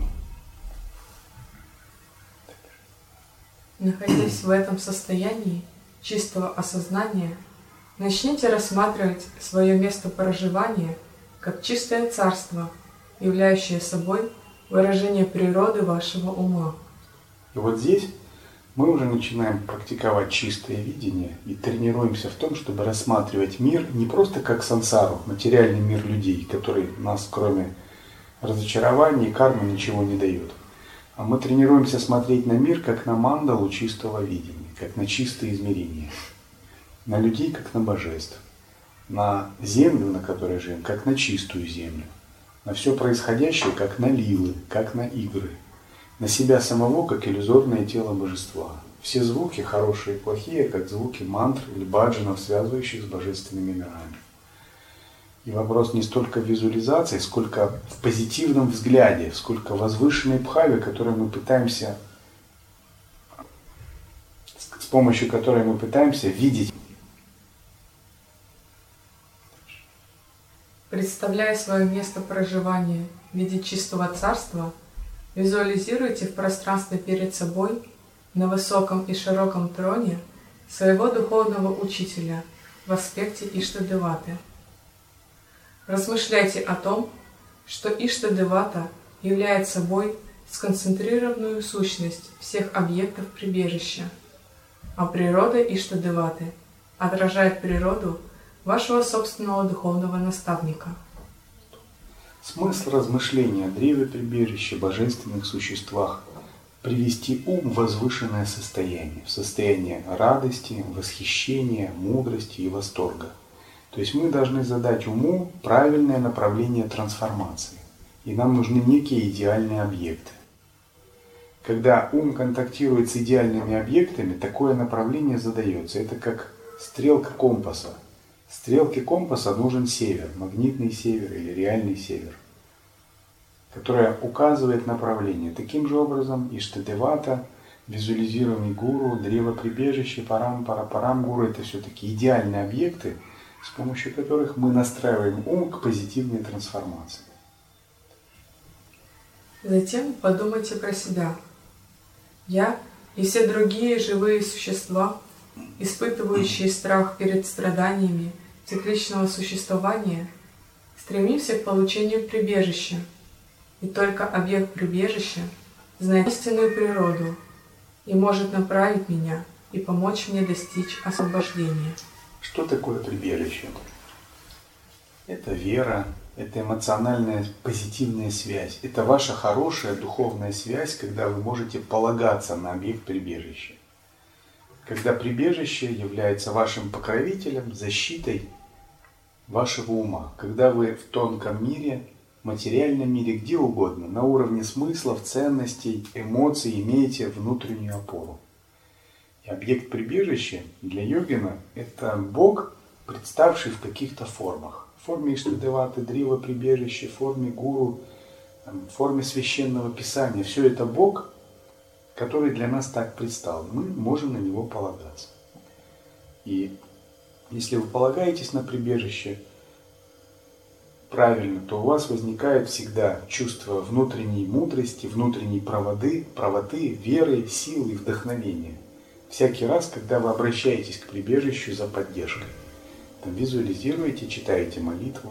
Находясь в этом состоянии чистого осознания, начните рассматривать свое место проживания как чистое царство, являющее собой выражение природы вашего ума. И вот здесь мы уже начинаем практиковать чистое видение и тренируемся в том, чтобы рассматривать мир не просто как сансару, материальный мир людей, который нас, кроме разочарования и кармы, ничего не дает. А мы тренируемся смотреть на мир как на мандалу чистого видения, как на чистые измерения, на людей как на божеств, на землю, на которой живем, как на чистую землю, на все происходящее как на лилы, как на игры, на себя самого, как иллюзорное тело божества. Все звуки, хорошие и плохие, как звуки мантр или баджанов, связывающих с божественными мирами. И вопрос не столько в визуализации, сколько в позитивном взгляде, сколько в возвышенной бхаве, которой мы пытаемся, с помощью которой мы пытаемся видеть. Представляя свое место проживания в виде чистого царства, визуализируйте в пространстве перед собой, на высоком и широком троне, своего духовного учителя в аспекте Иштадеваты. Размышляйте о том, что Иштадевата является собой сконцентрированную сущность всех объектов прибежища, а природа Иштадеваты отражает природу вашего собственного духовного наставника. Смысл размышления о древе прибежища, божественных существах – привести ум в возвышенное состояние, в состояние радости, восхищения, мудрости и восторга. То есть мы должны задать уму правильное направление трансформации. И нам нужны некие идеальные объекты. Когда ум контактирует с идеальными объектами, такое направление задается. Это как стрелка компаса. Стрелке компаса нужен север, магнитный север или реальный север, которая указывает направление. Таким же образом Иштадевата, визуализируемый гуру, древоприбежище, парампара, парамгуру – это все-таки идеальные объекты, с помощью которых мы настраиваем ум к позитивной трансформации. Затем подумайте про себя. Я и все другие живые существа, испытывающие страх перед страданиями цикличного существования, стремимся к получению прибежища, и только объект прибежища знает истинную природу и может направить меня и помочь мне достичь освобождения. Что такое прибежище? Это вера, это эмоциональная позитивная связь, это ваша хорошая духовная связь, когда вы можете полагаться на объект прибежища. Когда прибежище является вашим покровителем, защитой вашего ума. Когда вы в тонком мире, материальном мире, где угодно, на уровне смыслов, ценностей, эмоций имеете внутреннюю опору. И объект прибежища для йогина – это Бог, представший в каких-то формах. В форме Иштадеваты, Дрива прибежища, в форме гуру, в форме священного писания. Все это Бог, который для нас так предстал. Мы можем на Него полагаться. И если вы полагаетесь на прибежище правильно, то у вас возникает всегда чувство внутренней мудрости, внутренней правоты, правоты, веры, силы и вдохновения. Всякий раз, когда вы обращаетесь к прибежищу за поддержкой. Там визуализируете, читаете молитву.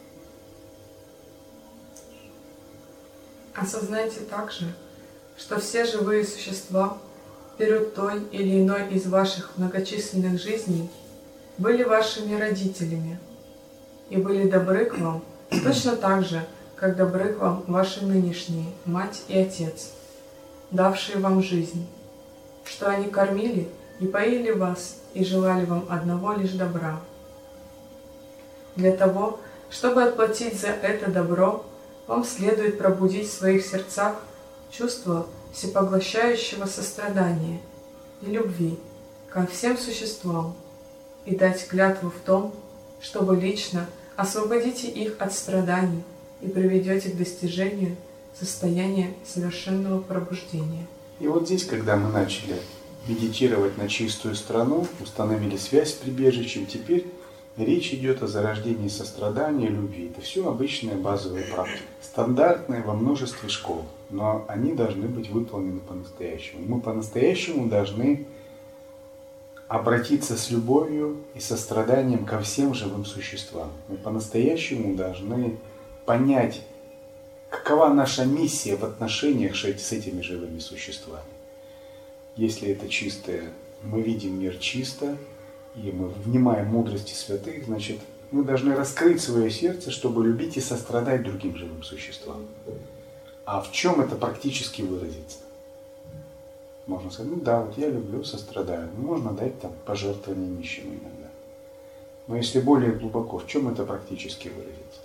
Осознайте также, что все живые существа в период той или иной из ваших многочисленных жизней были вашими родителями и были добры к вам точно так же, как добры к вам ваши нынешние мать и отец, давшие вам жизнь, что они кормили и поили вас и желали вам одного лишь добра. Для того, чтобы отплатить за это добро, вам следует пробудить в своих сердцах чувство всепоглощающего сострадания и любви ко всем существам и дать клятву в том, что вы лично освободите их от страданий и приведете к достижению состояния совершенного пробуждения. И вот здесь, когда мы начали медитировать на чистую страну, установили связь с прибежищем, теперь речь идет о зарождении сострадания и любви. Это все обычные базовые практики, стандартные во множестве школ, но они должны быть выполнены по-настоящему. Мы по-настоящему должны обратиться с любовью и состраданием ко всем живым существам. Мы по-настоящему должны понять, какова наша миссия в отношениях с этими живыми существами. Если это чистое, мы видим мир чисто, и мы внимаем мудрости святых, значит, мы должны раскрыть свое сердце, чтобы любить и сострадать другим живым существам. А в чем это практически выразится? Можно сказать, ну да, вот я люблю, сострадаю. Ну, можно дать там пожертвование нищим иногда. Но если более глубоко, в чем это практически выразится?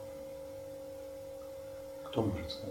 Кто может сказать?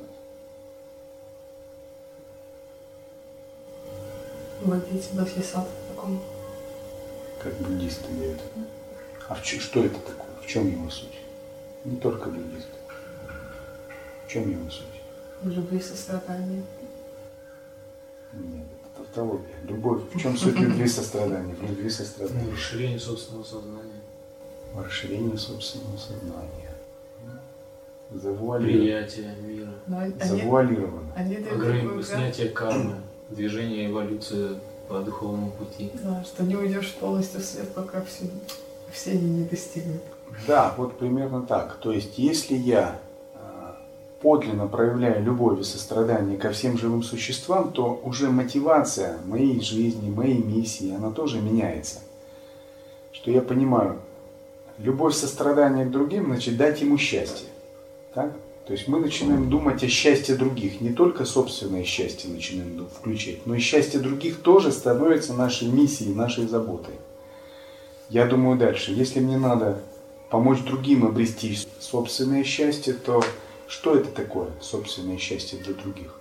Вводите бодхисаттву в таком. Как буддисты говорят. А в ч- что это такое? В чем его суть? Не только буддисты. В чем его суть? В любви и сострадании. Нет, это тавтология. Любовь. В чем суть любви и сострадания? В любви и сострадании. В расширении собственного сознания. В расширении собственного сознания. Завуалировано. Приятие мира. Но они, Завуалировано. они дают Ограни- такую Снятие кармы. Движение, эволюция по духовному пути. Да, что не уйдешь полностью в свет, пока все, все они не достигнут. Да, вот примерно так. То есть, если я подлинно проявляю любовь и сострадание ко всем живым существам, то уже мотивация моей жизни, моей миссии, она тоже меняется. Что я понимаю, любовь, сострадание к другим, значит дать ему счастье. Так? То есть мы начинаем думать о счастье других, не только собственное счастье начинаем включать, но и счастье других тоже становится нашей миссией, нашей заботой. Я думаю дальше, если мне надо помочь другим обрести собственное счастье, то что это такое, собственное счастье для других?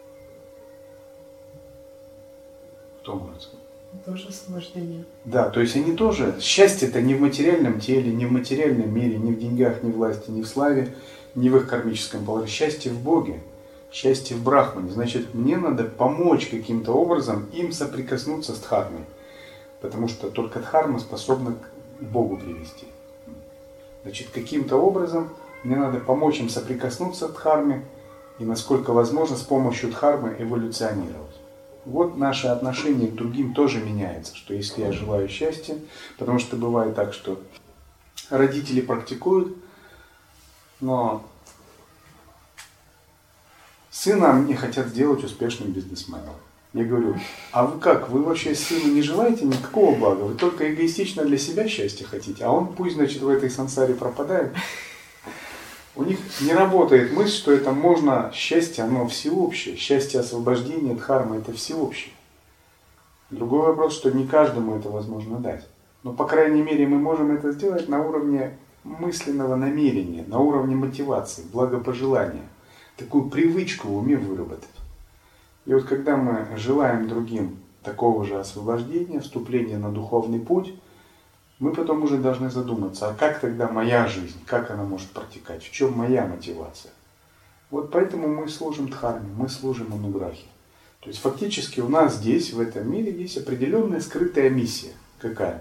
Кто может сказать? Тоже освобождение. Да, то есть они тоже, счастье-то не в материальном теле, не в материальном мире, не в деньгах, не в власти, не в славе, не в их кармическом положении. Счастье в Боге, счастье в Брахмане. Значит, мне надо помочь каким-то образом им соприкоснуться с Дхармой. Потому что только Дхарма способна к Богу привести. Значит, каким-то образом мне надо помочь им соприкоснуться к Дхарме и насколько возможно с помощью дхармы эволюционировать. Вот наше отношение к другим тоже меняется, что если я желаю счастья, потому что бывает так, что родители практикуют, но сына не хотят сделать успешным бизнесменом. Я говорю, а вы как, вы вообще сыну не желаете никакого блага, вы только эгоистично для себя счастья хотите, а он пусть, значит, в этой сансаре пропадает. У них не работает мысль, что это можно, счастье, оно всеобщее, счастье освобождения, дхарма, это всеобщее. Другой вопрос, что не каждому это возможно дать. Но, по крайней мере, мы можем это сделать на уровне мысленного намерения, на уровне мотивации, благопожелания. Такую привычку в уме выработать. И вот когда мы желаем другим такого же освобождения, вступления на духовный путь, мы потом уже должны задуматься, а как тогда моя жизнь, как она может протекать, в чем моя мотивация. Вот поэтому мы служим дхарме, мы служим ануграхе. То есть фактически у нас здесь, в этом мире, есть определенная скрытая миссия. Какая?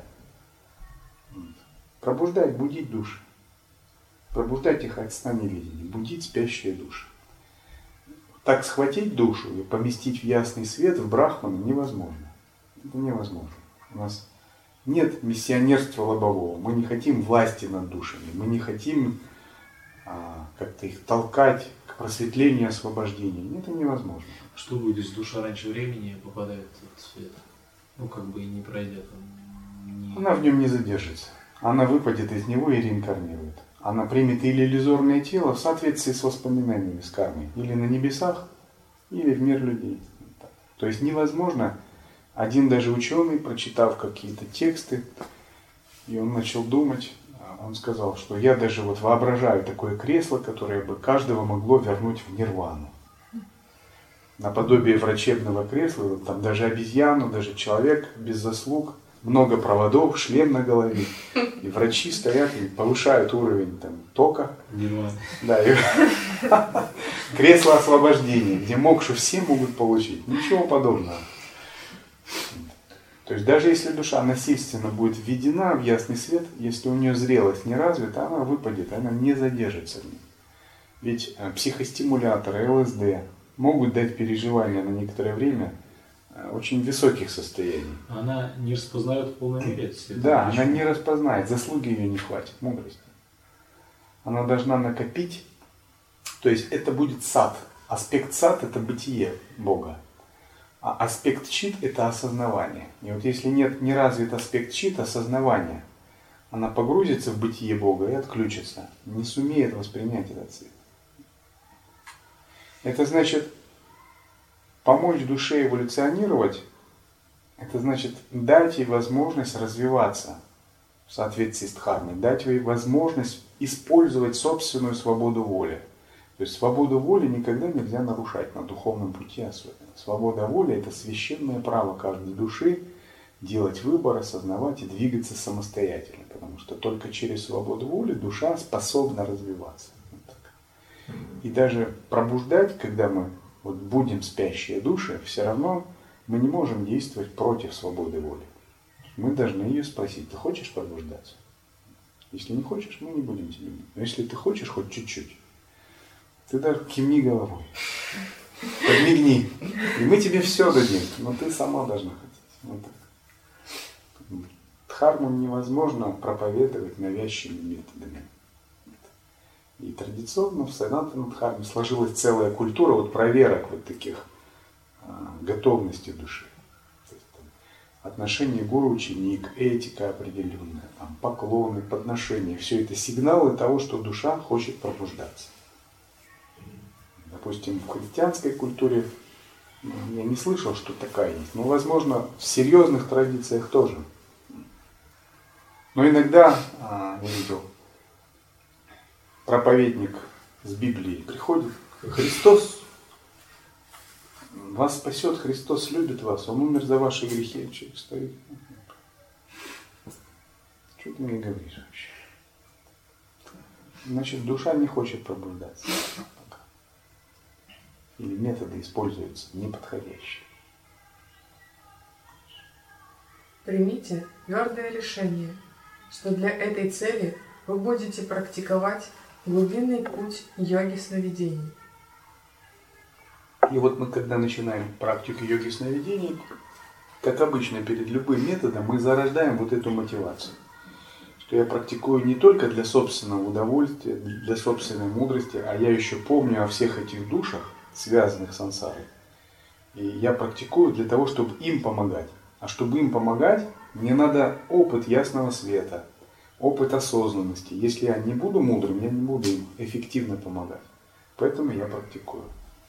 Пробуждать, будить души. Пробуждать их от сна невидения, будить спящие души. Так схватить душу и поместить в ясный свет, в брахмана невозможно. Это невозможно. У нас нет миссионерства лобового. Мы не хотим власти над душами. Мы не хотим а, как-то их толкать к просветлению, освобождению. Это невозможно. Что будет, если душа раньше времени попадает в свет? Ну, как бы и не пройдет. Не... Она в нем не задержится. Она выпадет из него и реинкарнирует. Она примет или иллюзорное тело в соответствии с воспоминаниями, с кармой. Или на небесах, или в мир людей. То есть невозможно. Один даже ученый, прочитав какие-то тексты, и он начал думать, он сказал, что я даже вот воображаю такое кресло, которое бы каждого могло вернуть в нирвану. Наподобие врачебного кресла, там даже обезьяну, даже человек без заслуг, много проводов, шлем на голове. И врачи стоят и повышают уровень там, тока. Нирвана. Да, и... кресло освобождения, где мокшу все могут получить. Ничего подобного. То есть даже если душа насильственно будет введена в ясный свет, если у нее зрелость не развита, она выпадет, она не задержится в ней. Ведь психостимуляторы, эл эс дэ могут дать переживания на некоторое время очень высоких состояний. Она не распознает в полной мере свет. Да, она не распознает, заслуги ее не хватит, мудрости. Она должна накопить, то есть это будет сад. Аспект сад – это бытие Бога. А аспект чит – это осознавание. И вот если нет, не развит аспект чит, осознавания, она погрузится в бытие Бога и отключится. Не сумеет воспринять этот свет. Это значит, помочь душе эволюционировать, это значит дать ей возможность развиваться в соответствии с дхармой, дать ей возможность использовать собственную свободу воли. То есть свободу воли никогда нельзя нарушать, на духовном пути особенно. Свобода воли – это священное право каждой души делать выбор, осознавать и двигаться самостоятельно. Потому что только через свободу воли душа способна развиваться. Вот так. И даже пробуждать, когда мы вот будем спящие души, все равно мы не можем действовать против свободы воли. Мы должны ее спросить: ты хочешь пробуждаться? Если не хочешь, мы не будем тебе. Но если ты хочешь хоть чуть-чуть, ты даже кивни головой, подмигни, и мы тебе все дадим, но ты сама должна хотеть. Вот так. Дхарму невозможно проповедовать навязчивыми методами. И традиционно в Санатана Дхарме сложилась целая культура вот проверок вот таких а, готовности души. То есть, там, отношение гуру-ученик, этика определенная, там, поклоны, подношения. Все это сигналы того, что душа хочет пробуждаться. Допустим, в христианской культуре я не слышал, что такая есть. Но, возможно, в серьезных традициях тоже. Но иногда, а, я видел, проповедник с Библией приходит: Христос вас спасет, Христос любит вас, Он умер за ваши грехи. Человек стоит. Что ты мне говоришь вообще? Значит, душа не хочет пробуждаться. Или методы используются неподходящие. Примите твердое решение, что для этой цели вы будете практиковать глубинный путь йоги сновидений. И вот мы, когда начинаем практику йоги сновидений, как обычно перед любым методом, мы зарождаем вот эту мотивацию. Что я практикую не только для собственного удовольствия, для собственной мудрости, а я еще помню о всех этих душах, связанных с сансарой. И я практикую для того, чтобы им помогать. А чтобы им помогать, мне надо опыт ясного света, опыт осознанности. Если я не буду мудрым, я не буду им эффективно помогать. Поэтому я практикую.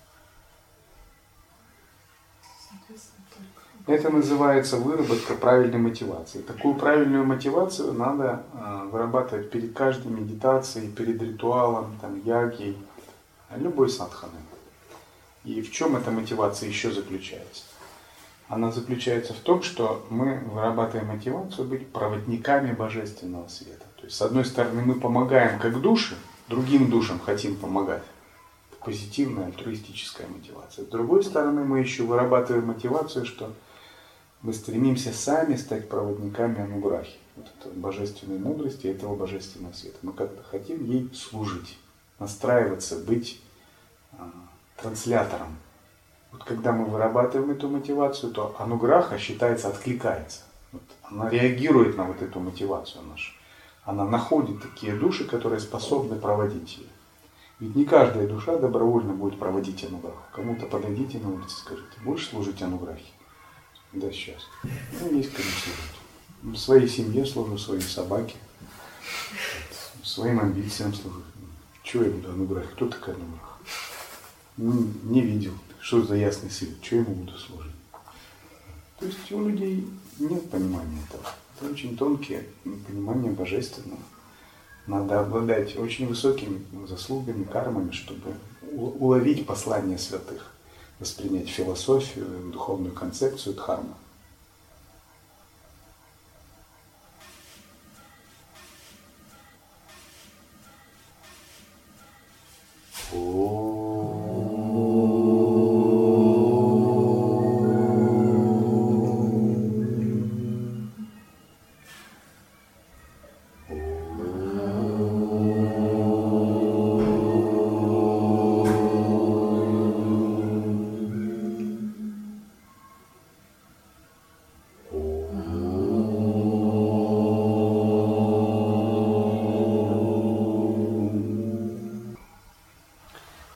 Это называется выработка правильной мотивации. Такую правильную мотивацию надо э, вырабатывать перед каждой медитацией, перед ритуалом, там, йоги, любой садханой. И в чем эта мотивация еще заключается? Она заключается в том, что мы вырабатываем мотивацию быть проводниками божественного света. То есть, с одной стороны, мы помогаем как души, другим душам хотим помогать. Это позитивная, альтруистическая мотивация. С другой стороны, мы еще вырабатываем мотивацию, что мы стремимся сами стать проводниками ануграхи, вот этой божественной мудрости, этого божественного света. Мы как-то хотим ей служить, настраиваться, быть а, транслятором. Вот когда мы вырабатываем эту мотивацию, то ануграха, считается, откликается. Вот она реагирует на вот эту мотивацию нашу. Она находит такие души, которые способны проводить ее. Ведь не каждая душа добровольно будет проводить ануграху. Кому-то подойдите на улице и скажите: будешь служить ануграхе? Да, сейчас. Ну, есть кому служить. В своей семье служу, своей собаке, своим амбициям служу. Чего я буду ануграхе? Кто такая ануграха? Не, не видел. Что за ясный свет? Чего ему буду служить? То есть у людей нет понимания этого. Это очень тонкие понимания божественного. Надо обладать очень высокими заслугами, кармами, чтобы уловить послание святых, воспринять философию, духовную концепцию дхармы.